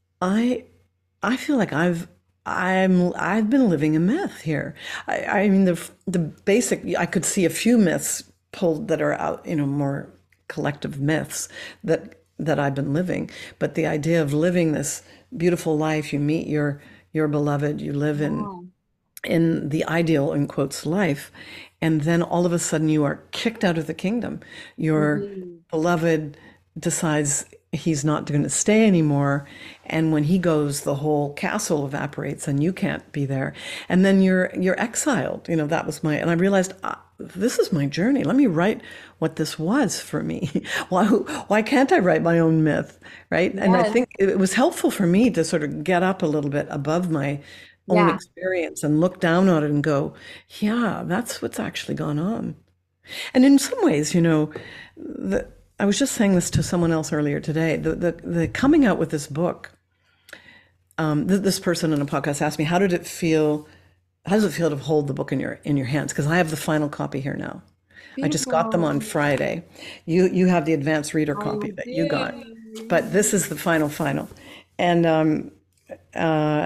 I I feel like I've I'm I've been living a myth here. I, I mean the the basic I could see a few myths pulled that are out, you know, more collective myths that that I've been living. But the idea of living this beautiful life, you meet your your beloved, you live in Yeah. in the ideal in quotes life, and then all of a sudden you are kicked out of the kingdom. Your Mhm. beloved decides he's not going to stay anymore, and when he goes the whole castle evaporates and you can't be there, and then you're you're exiled. You know, that was my, and I realized I, this is my journey. Let me write what this was for me. Why, why can't I write my own myth, right? And I Yes. think it was helpful for me to sort of get up a little bit above my own Yeah. experience and look down on it and go, yeah, that's what's actually gone on. And in some ways, you know, the, I was just saying this to someone else earlier today. The the, the coming out with this book. Um, th- this person in a podcast asked me, "How did it feel? How does it feel to hold the book in your in your hands?" Because I have the final copy here now. I just got them Beautiful. on Friday. You you have the advanced reader copy I that you got, but do. this is the final final. And um, uh,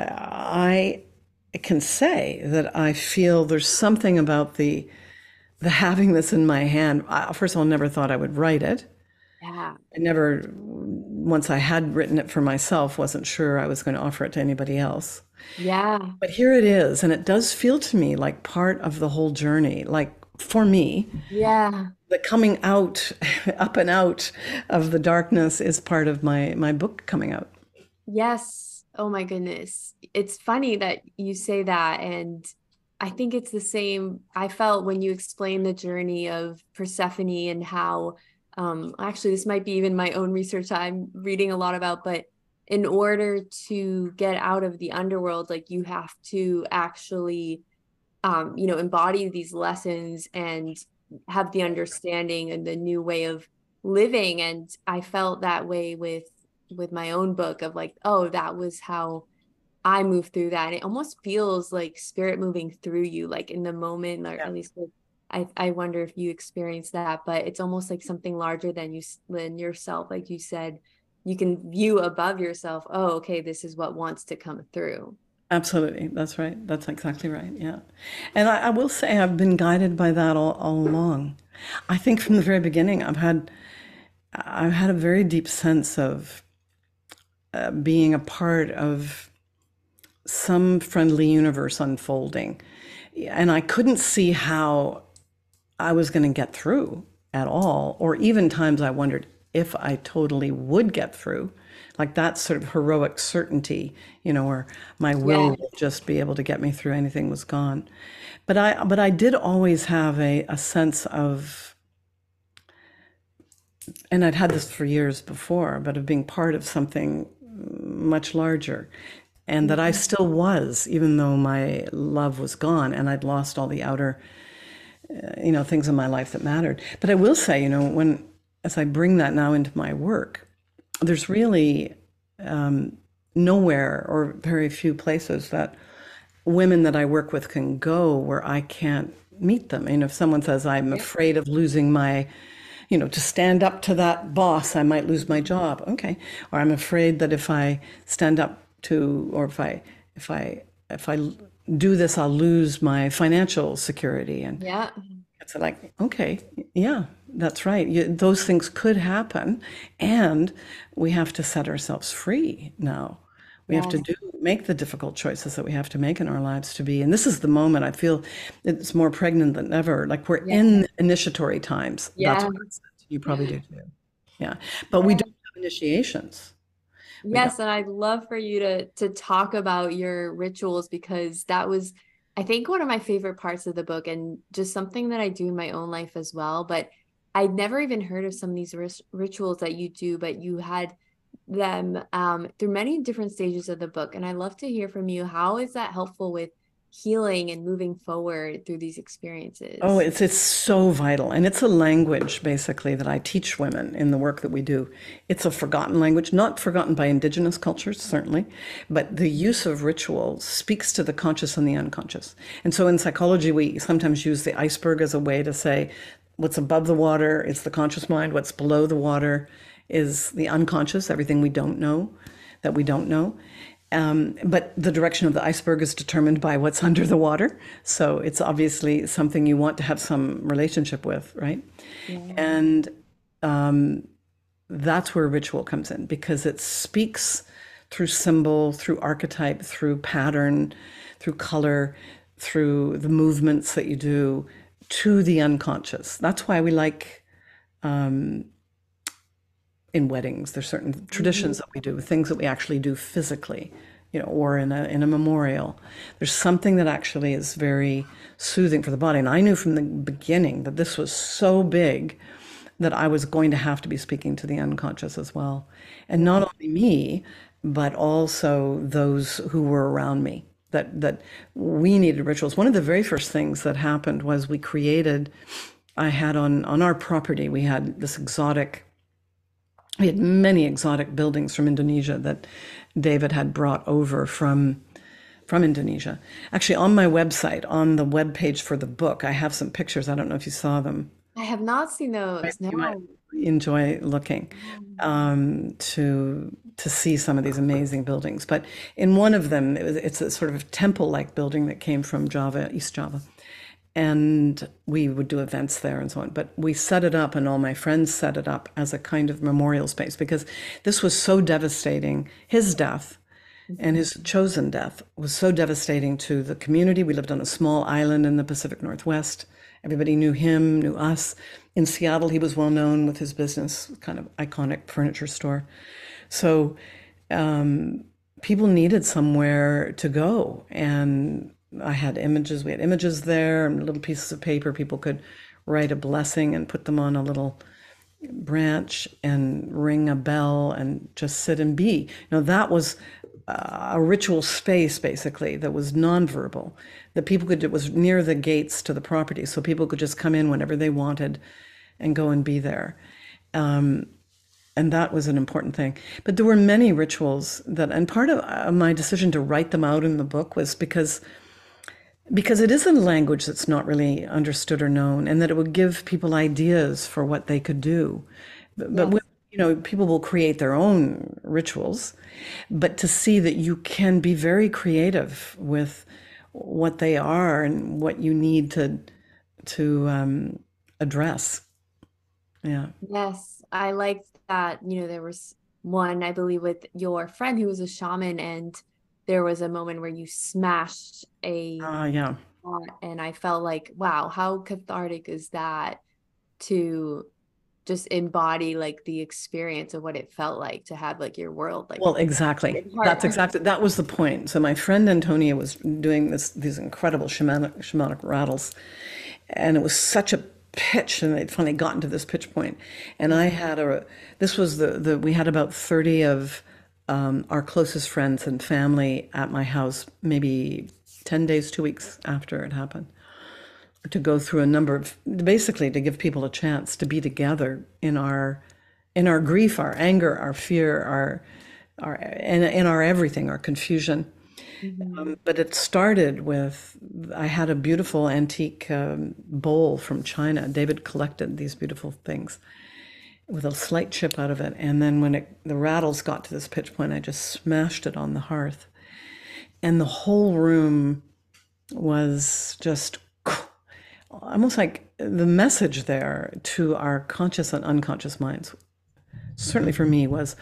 I can say that I feel there's something about the the having this in my hand. I, first of all, never thought I would write it. Yeah. I never, once I had written it for myself, wasn't sure I was going to offer it to anybody else. Yeah. But here it is, and it does feel to me like part of the whole journey. Like for me, Yeah. the coming out, up and out of the darkness is part of my my book coming out. Yes. Oh my goodness. It's funny that you say that. And I think it's the same. I felt when you explained the journey of Persephone and how, um, actually, this might be even my own research I'm reading a lot about, but in order to get out of the underworld, like you have to actually, um, you know, embody these lessons and have the understanding and the new way of living. And I felt that way with with my own book of like, oh, that was how I moved through that. And it almost feels like spirit moving through you, like in the moment, or Yeah, at least with, I, I wonder if you experience that, but it's almost like something larger than you, than yourself. Like you said, you can view above yourself. Oh, okay, this is what wants to come through. absolutely. That's right. That's exactly right. Yeah. And I, I will say I've been guided by that all, all along. I think from the very beginning, I've had I've had a very deep sense of uh, being a part of some friendly universe unfolding. And I couldn't see how I was going to get through at all, or even times I wondered if I totally would get through. Like that sort of heroic certainty, you know, where my will Yeah. will just be able to get me through anything was gone. But I but I did always have a, a sense of, and I'd had this for years before, but of being part of something much larger. And that I Mhm. still was, even though my love was gone and I'd lost all the outer, you know, things in my life that mattered. But I will say, you know, when, as I bring that now into my work, there's really um, nowhere or very few places that women that I work with can go where I can't meet them. And if someone says, I'm Yeah. afraid of losing my, you know, to stand up to that boss, I might lose my job. Okay. Or I'm afraid that if I stand up to, or if I, if I, if I do this, I'll lose my financial security. And Yeah. it's like, okay, yeah, that's right. You, those things could happen. And we have to set ourselves free now. We have to Yes. do make the difficult choices that we have to make in our lives to be. And this is the moment I feel it's more pregnant than ever. Like we're Yeah. in initiatory times. That's Yeah. what I said. You probably do too. Yeah. But we don't have initiations. We don't. Yes, and I'd love for you to to talk about your rituals because that was, I think, one of my favorite parts of the book and just something that I do in my own life as well. But I'd never even heard of some of these ris- rituals that you do, but you had them um, through many different stages of the book. And I'd love to hear from you. How is that helpful with healing and moving forward through these Oh, experiences? it's it's so vital. And it's a language basically that I teach women in the work that we do. It's a forgotten language, not forgotten by indigenous cultures, certainly, but the use of ritual speaks to the conscious and the unconscious. And so in psychology, we sometimes use the iceberg as a way to say what's above the water is the conscious mind, what's below the water is the unconscious, everything we don't know that we don't know. Um, but the direction of the iceberg is determined by what's under the water. So it's obviously something you want to have some relationship with, right? Yeah. And that's where ritual comes in because it speaks through symbol, through archetype, through pattern, through color, through the movements that you do to the unconscious. That's why we like in weddings, there's certain Mhm. traditions that we do, things that we actually do physically you know, or in a in a memorial. There's something that actually is very soothing for the body. And I knew from the beginning that this was so big that I was going to have to be speaking to the unconscious as well. And not only me, but also those who were around me. That that we needed rituals. One of the very first things that happened was we created, I had on on our property, we had this exotic, we had many exotic buildings from Indonesia that David had brought over from from Indonesia. Actually, on my website, on the web page for the book, I have some pictures. I don't know if you saw them. I have not seen those. You might No. enjoy looking um, to to see some of these amazing buildings. But in one of them, it was, it's a sort of temple-like building that came from Java, East Java. And we would do events there and so on. But we set it up, and all my friends set it up as a kind of memorial space because this was so devastating. His death and his chosen death was so devastating to the community. We lived on a small island in the Pacific Northwest. Everybody knew him, knew us. In Seattle, he was well known with his business, kind of iconic furniture store. So um, people needed somewhere to go. And I had images, we had images there and little pieces of paper. People could write a blessing and put them on a little branch and ring a bell and just sit and be. You know, that was a ritual space basically that was nonverbal, that people could, it was near the gates to the property. So people could just come in whenever they wanted and go and be there. Um, and that was an important thing. But there were many rituals that, and part of uh, my decision to write them out in the book was because because it is a language that's not really understood or known, and that it would give people ideas for what they could do. But, but Yes. with, you know, people will create their own rituals, but to see that you can be very creative with what they are and what you need to to um, address. Yeah. Yes, I liked that, you know, there was one, I believe, with your friend who was a shaman, and there was a moment where you smashed a Ah, yeah. pot, and I felt like, wow, how cathartic is that to just embody like the experience of what it felt like to have like your world like Well, exactly. in That's heart. exactly, that was the point. So my friend Antonia was doing this, these incredible shamanic, shamanic rattles, and it was such a pitch, and they'd finally gotten to this pitch point. And I had a, this was the, the we had about thirty of um, our closest friends and family at my house, maybe ten days, two weeks after it happened, to go through a number of, basically to give people a chance to be together in our in our grief, our anger, our fear, our our and in our everything, our confusion. Mhm. But it started with, I had a beautiful antique um, bowl from China. David collected these beautiful things with a slight chip out of it. And then when it, the rattles got to this pitch point, I just smashed it on the hearth. And the whole room was just almost like the message there to our conscious and unconscious minds, certainly for me, was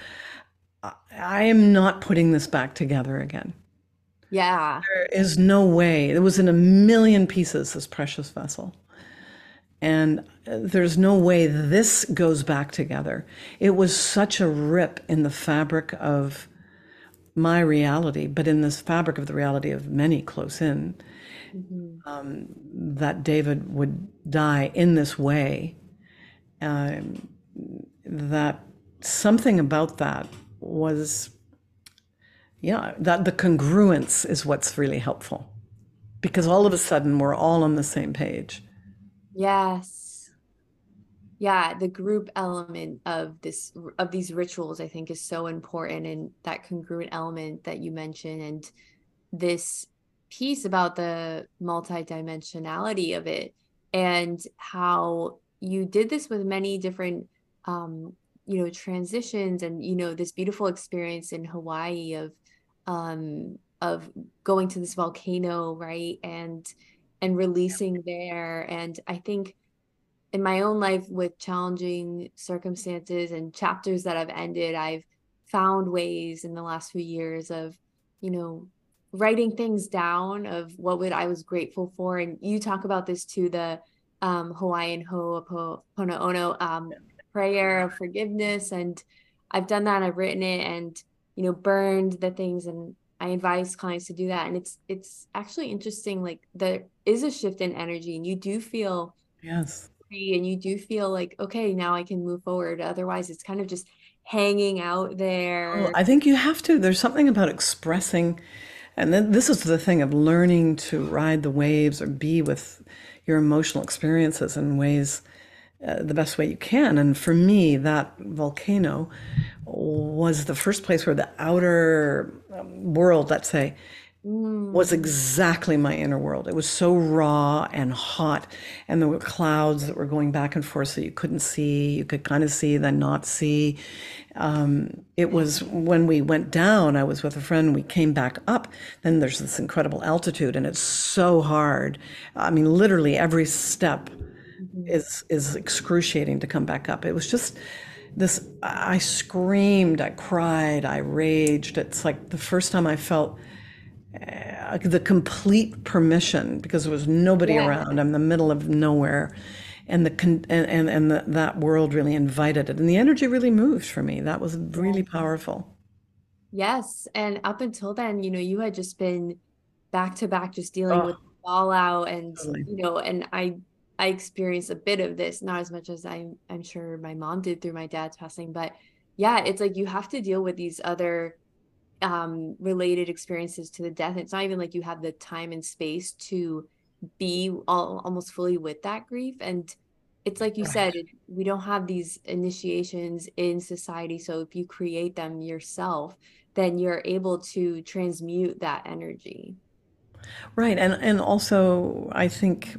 I am not putting this back together again. Yeah. There is no way. It was in a million pieces, this precious vessel. And there's no way this goes back together. It was such a rip in the fabric of my reality, but in this fabric of the reality of many close in, Mhm. that David would die in this way. Um, that something about that was, yeah, that the congruence is what's really helpful, because all of a sudden we're all on the same page. Yes. Yeah, the group element of this of these rituals I think is so important, and that congruent element that you mentioned, and this piece about the multidimensionality of it, and how you did this with many different um you know transitions, and you know this beautiful experience in Hawaii of um of going to this volcano, right, and and releasing there. And I think in my own life with challenging circumstances and chapters that have ended, I've found ways in the last few years of, you know, writing things down of what would I was grateful for. And you talk about this too, the um, Hawaiian Ho'oponopono um, prayer of forgiveness. And I've done that. I've written it and, you know, burned the things. And I advise clients to do that. And it's it's actually interesting, like there is a shift in energy and you do feel Yes. free and you do feel like, okay, now I can move forward. Otherwise, it's kind of just hanging out Oh, there. I think you have to. There's something about expressing, and then this is the thing of learning to ride the waves or be with your emotional experiences in ways uh, the best way you can. And for me, that volcano was the first place where the outer um, world, let's say, was Mm, exactly my inner world. It was so raw and hot, and there were clouds that were going back and forth so you couldn't see. You could kind of see, then not see. Um, it was when we went down, I was with a friend, we came back up, then there's this incredible altitude, and it's so hard. I mean, literally every step mhm. is is excruciating to come back up. It was just this, I screamed, I cried, I raged. It's like the first time I felt uh, the complete permission because there was nobody Yeah. around. I'm in the middle of nowhere. And the con- and and, and the, that world really invited it, and the energy really moved for me. That was really powerful. Yes. And up until then, you know, you had just been back to back just dealing Oh, with fallout and, totally. you know, and I I experienced a bit of this, not as much as I'm I'm sure my mom did through my dad's passing, but yeah, it's like you have to deal with these other um related experiences to the death. It's not even like you have the time and space to be all, almost fully with that grief. And it's like you Right. said, it, we don't have these initiations in society. So if you create them yourself, then you're able to transmute that energy. Right. And and also I think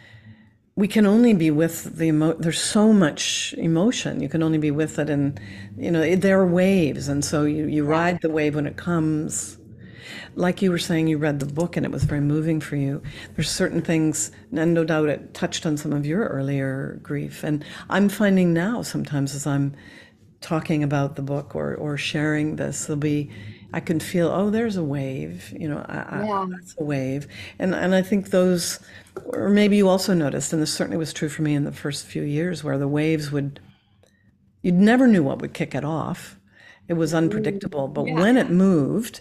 we can only be with the emo there's so much emotion. You can only be with it, and you know, it, there are waves, and so you you Yeah. ride the wave when it comes. Like you were saying, you read the book and it was very moving for you. There's certain things, and no doubt it touched on some of your earlier grief. And I'm finding now sometimes as I'm talking about the book or or sharing this, there'll be, I can feel, oh, there's a wave, you know, I, I, Yeah. that's a wave, and and I think those, or maybe you also noticed, and this certainly was true for me in the first few years, where the waves would, you never knew what would kick it off. It was Mm, unpredictable, but yeah. when it moved,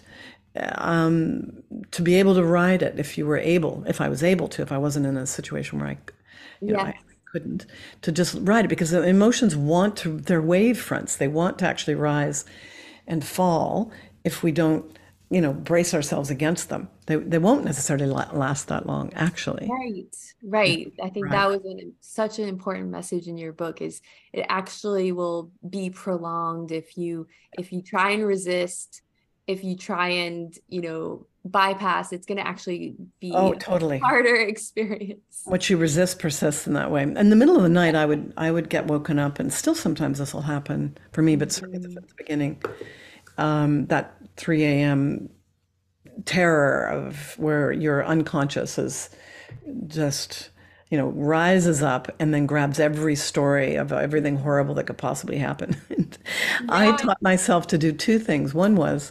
um, to be able to ride it, if you were able, if I was able to, if I wasn't in a situation where I, you know, I Yes. couldn't, to just ride it, because the emotions want to, they're wave fronts. They want to actually rise and fall if we don't, you know, brace ourselves against them. They, they won't necessarily la- last that long, actually. Right, If right. I think right. that was an, such an important message in your book is it actually will be prolonged if you if you try and resist, if you try and, you know, bypass, it's going to actually be Oh, a totally. harder experience. What you resist persists in that way. In the middle of the night, I would I would get woken up, and still sometimes this will happen for me, but certainly at the, Mhm. at the beginning, um, that three a m terror of where your unconscious is just, you know, rises up and then grabs every story of everything horrible that could possibly happen. And I Yeah. taught myself to do two things. One was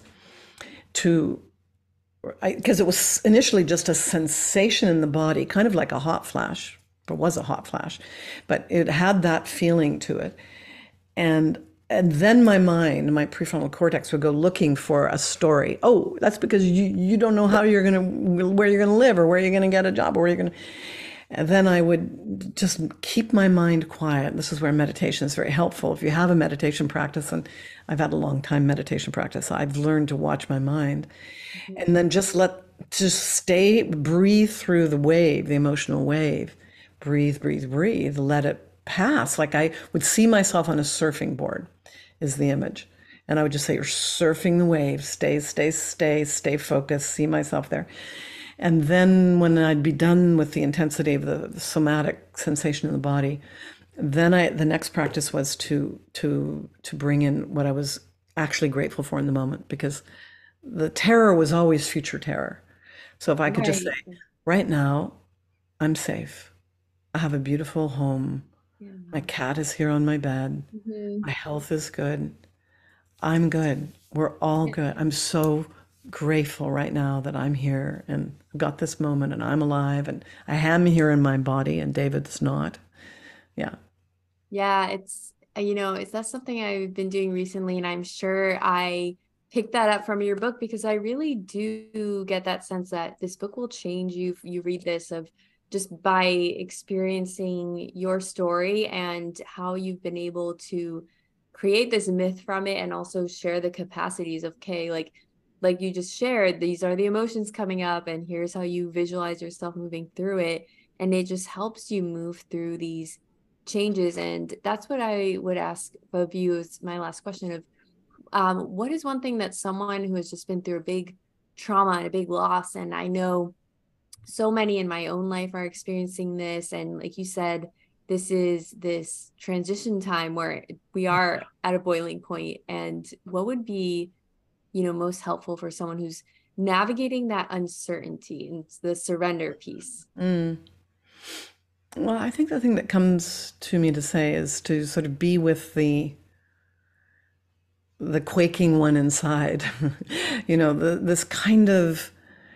to, because it was initially just a sensation in the body, kind of like a hot flash, or was a hot flash, but it had that feeling to it. And and then my mind, my prefrontal cortex would go looking for a story. Oh, that's because you you don't know how you're gonna, where you're gonna live, or where you're gonna get a job, or where you're gonna. And then I would just keep my mind quiet. This is where meditation is very helpful. If you have a meditation practice, and I've had a long time meditation practice, I've learned to watch my mind, and then just let, just stay, breathe through the wave, the emotional wave, breathe, breathe, breathe, let it pass. Like I would see myself on a surfing board, is the image. And I would just say, you're surfing the wave, stay, stay, stay, stay focused, see myself there. And then when I'd be done with the intensity of the, the somatic sensation in the body, then I, the next practice was to to to bring in what I was actually grateful for in the moment, because the terror was always future terror. So if I could just say, Right. right now, I'm safe. I have a beautiful home. Yeah. My cat is here on my bed. Mhm. My health is good. I'm good. We're all Yeah. good. I'm so grateful right now that I'm here and I've got this moment and I'm alive and I am here in my body and David's not. Yeah. Yeah, it's uh, you know, it's that's something I've been doing recently, and I'm sure I pick that up from your book, because I really do get that sense that this book will change you. You read this of just by experiencing your story and how you've been able to create this myth from it, and also share the capacities of, okay, like like you just shared, these are the emotions coming up and here's how you visualize yourself moving through it, and it just helps you move through these changes. And that's what I would ask of you as my last question of, um, what is one thing that someone who has just been through a big trauma and a big loss, and I know so many in my own life are experiencing this, and like you said, this is this transition time where we are at a boiling point, and what would be, you know, most helpful for someone who's navigating that uncertainty and the surrender piece? Mm. Well, I think the thing that comes to me to say is to sort of be with the the quaking one inside. You know, the, this kind of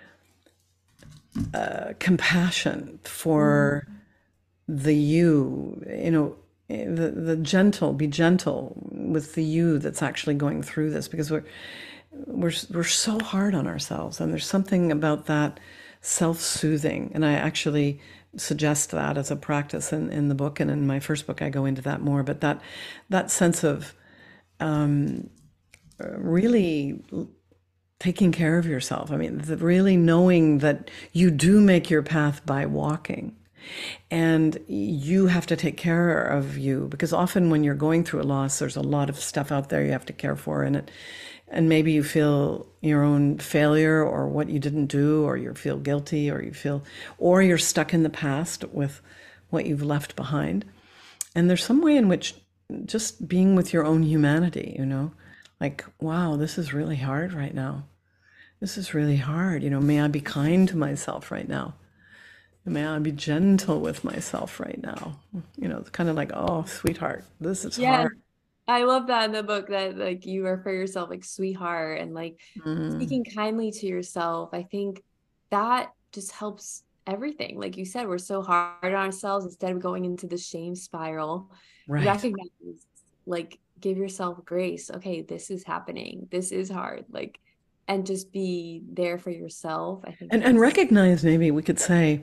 uh, compassion for the you, you know, the, the gentle, be gentle with the you that's actually going through this, because we're, we're, we're so hard on ourselves. And there's something about that self-soothing. And I actually suggest that as a practice in, in the book. And in my first book, I go into that more, but that, that sense of um, really taking care of yourself. I mean, the, really knowing that you do make your path by walking. And you have to take care of you, because often when you're going through a loss, there's a lot of stuff out there you have to care for in it. And maybe you feel your own failure or what you didn't do, or you feel guilty, or you feel, or you're stuck in the past with what you've left behind. And there's some way in which just being with your own humanity, you know, like, wow, this is really hard right now. This is really hard. You know, may I be kind to myself right now? May I be gentle with myself right now? You know, it's kind of like, oh, sweetheart, this is Yeah, hard. I love that in the book, that like you refer yourself like sweetheart, and like Mm, speaking kindly to yourself. I think that just helps everything. Like you said, we're so hard on ourselves. Instead of going into the shame spiral, right. recognize, like, give yourself grace. Okay, this is happening. This is hard. Like, and just be there for yourself. I think And, and is recognize, maybe we could say,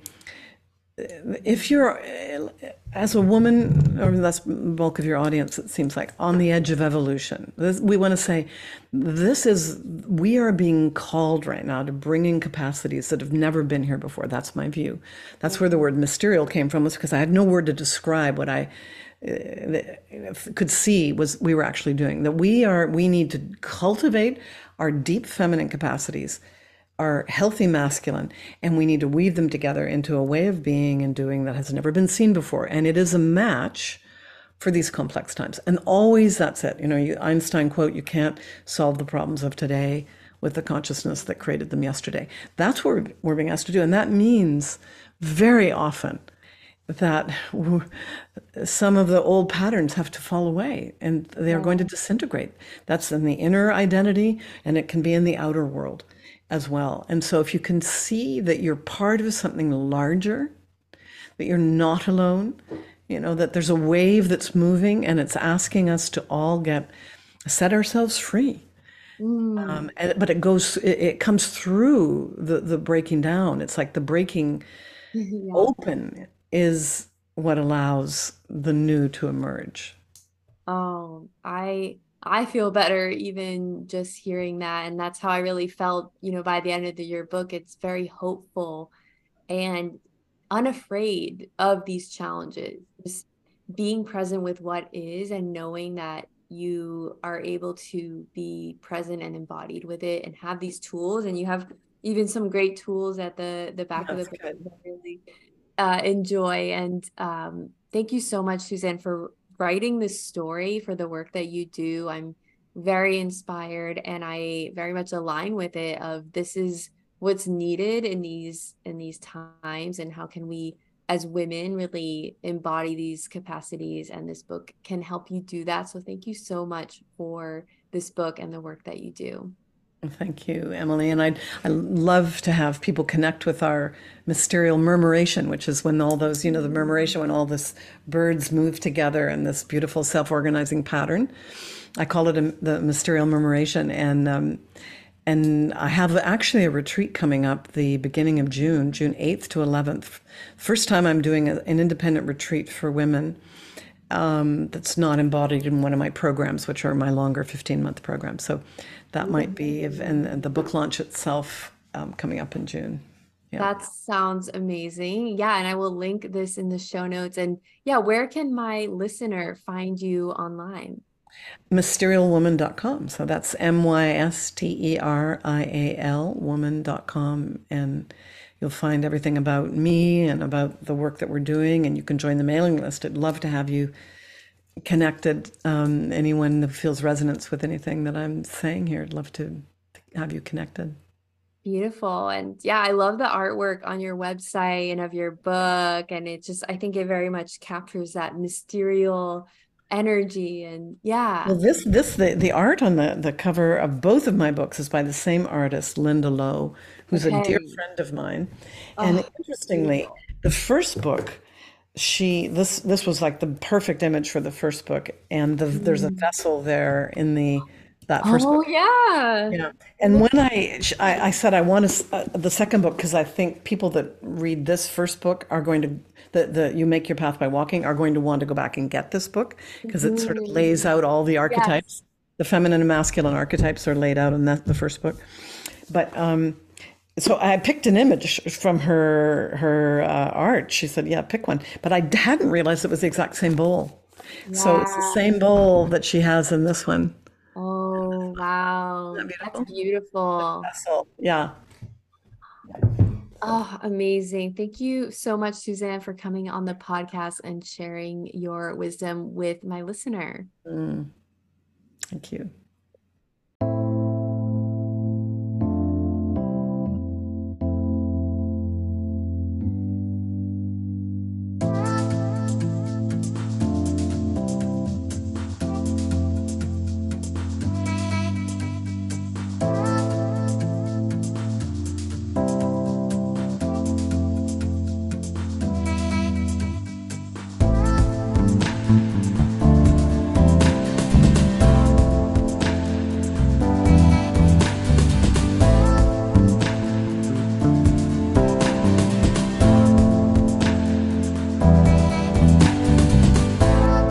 if you're, as a woman, or that's the bulk of your audience, it seems like, on the edge of evolution, this, we want to say, this is, we are being called right now to bring in capacities that have never been here before. That's my view. That's where the word mysterial came from, was because I had no word to describe what I uh, could see was we were actually doing. That we are, we need to cultivate our deep feminine capacities, are healthy masculine, and we need to weave them together into a way of being and doing that has never been seen before. And it is a match for these complex times. And always that's it. You know, you, Einstein quote, you can't solve the problems of today with the consciousness that created them yesterday. That's what we're, we're being asked to do. And that means very often that some of the old patterns have to fall away and they are going to disintegrate. That's in the inner identity, and it can be in the outer world as well. And so if you can see that you're part of something larger, that you're not alone, you know, that there's a wave that's moving and it's asking us to all get, set ourselves free. mm. Um, and, but it goes, it, it comes through the, the breaking down. It's like the breaking Yeah. open is what allows the new to emerge. Oh, I I feel better even just hearing that. And that's how I really felt, you know, by the end of the year book. It's very hopeful and unafraid of these challenges. Just being present with what is, and knowing that you are able to be present and embodied with it, and have these tools. And you have even some great tools at the the back of the That's book good. that I really uh, enjoy. And um, thank you so much, Suzanne, for writing this story, for the work that you do. I'm very inspired, and I very much align with it of this is what's needed in these in these times, and how can we as women really embody these capacities, and this book can help you do that. So thank you so much for this book and the work that you do. Thank you, Emily. And I'd I love to have people connect with our mysterial murmuration, which is when all those, you know, the murmuration, when all this birds move together in this beautiful self-organizing pattern. I call it a, the mysterial murmuration. And um, and I have actually a retreat coming up the beginning of June, June eighth to eleventh. First time I'm doing a, an independent retreat for women um, that's not embodied in one of my programs, which are my longer fifteen month programs. So that might be, if, and, and the book launch itself um, coming up in June. Yeah. That sounds amazing. Yeah, and I will link this in the show notes. And yeah, where can my listener find you online? mysterial woman dot com. So that's M Y S T E R I A L woman dot com. And you'll find everything about me and about the work that we're doing. And you can join the mailing list. I'd love to have you connected. Um, anyone that feels resonance with anything that I'm saying here, I'd love to have you connected. Beautiful. And yeah, I love the artwork on your website and of your book. And it just, I think it very much captures that mysterious energy. And yeah. Well, this this the, the art on the, the cover of both of my books is by the same artist, Linda Lowe, who's a dear Okay. friend of mine. And Oh, interestingly, beautiful. the first book, she this this was like the perfect image for the first book, and the, there's a Mm. vessel there in the that first Oh, book. yeah. Yeah. And when I, I, I said I want to, uh, the second book, because I think people that read this first book are going to, the, the You Make Your Path by Walking, are going to want to go back and get this book because it sort of lays Mhm. out all the Yes. archetypes. The feminine and masculine archetypes are laid out in that, the first book. But um, so I picked an image from her her uh, art. She said, "Yeah, pick one." But I hadn't realized it was the exact same bowl. So it's the Yeah. same bowl that she has in this one. Oh, Isn't wow. that That's beautiful? beautiful. Vessel. Yeah. Oh, amazing. Thank you so much, Suzanne, for coming on the podcast and sharing your wisdom with my listener. Mm, thank you.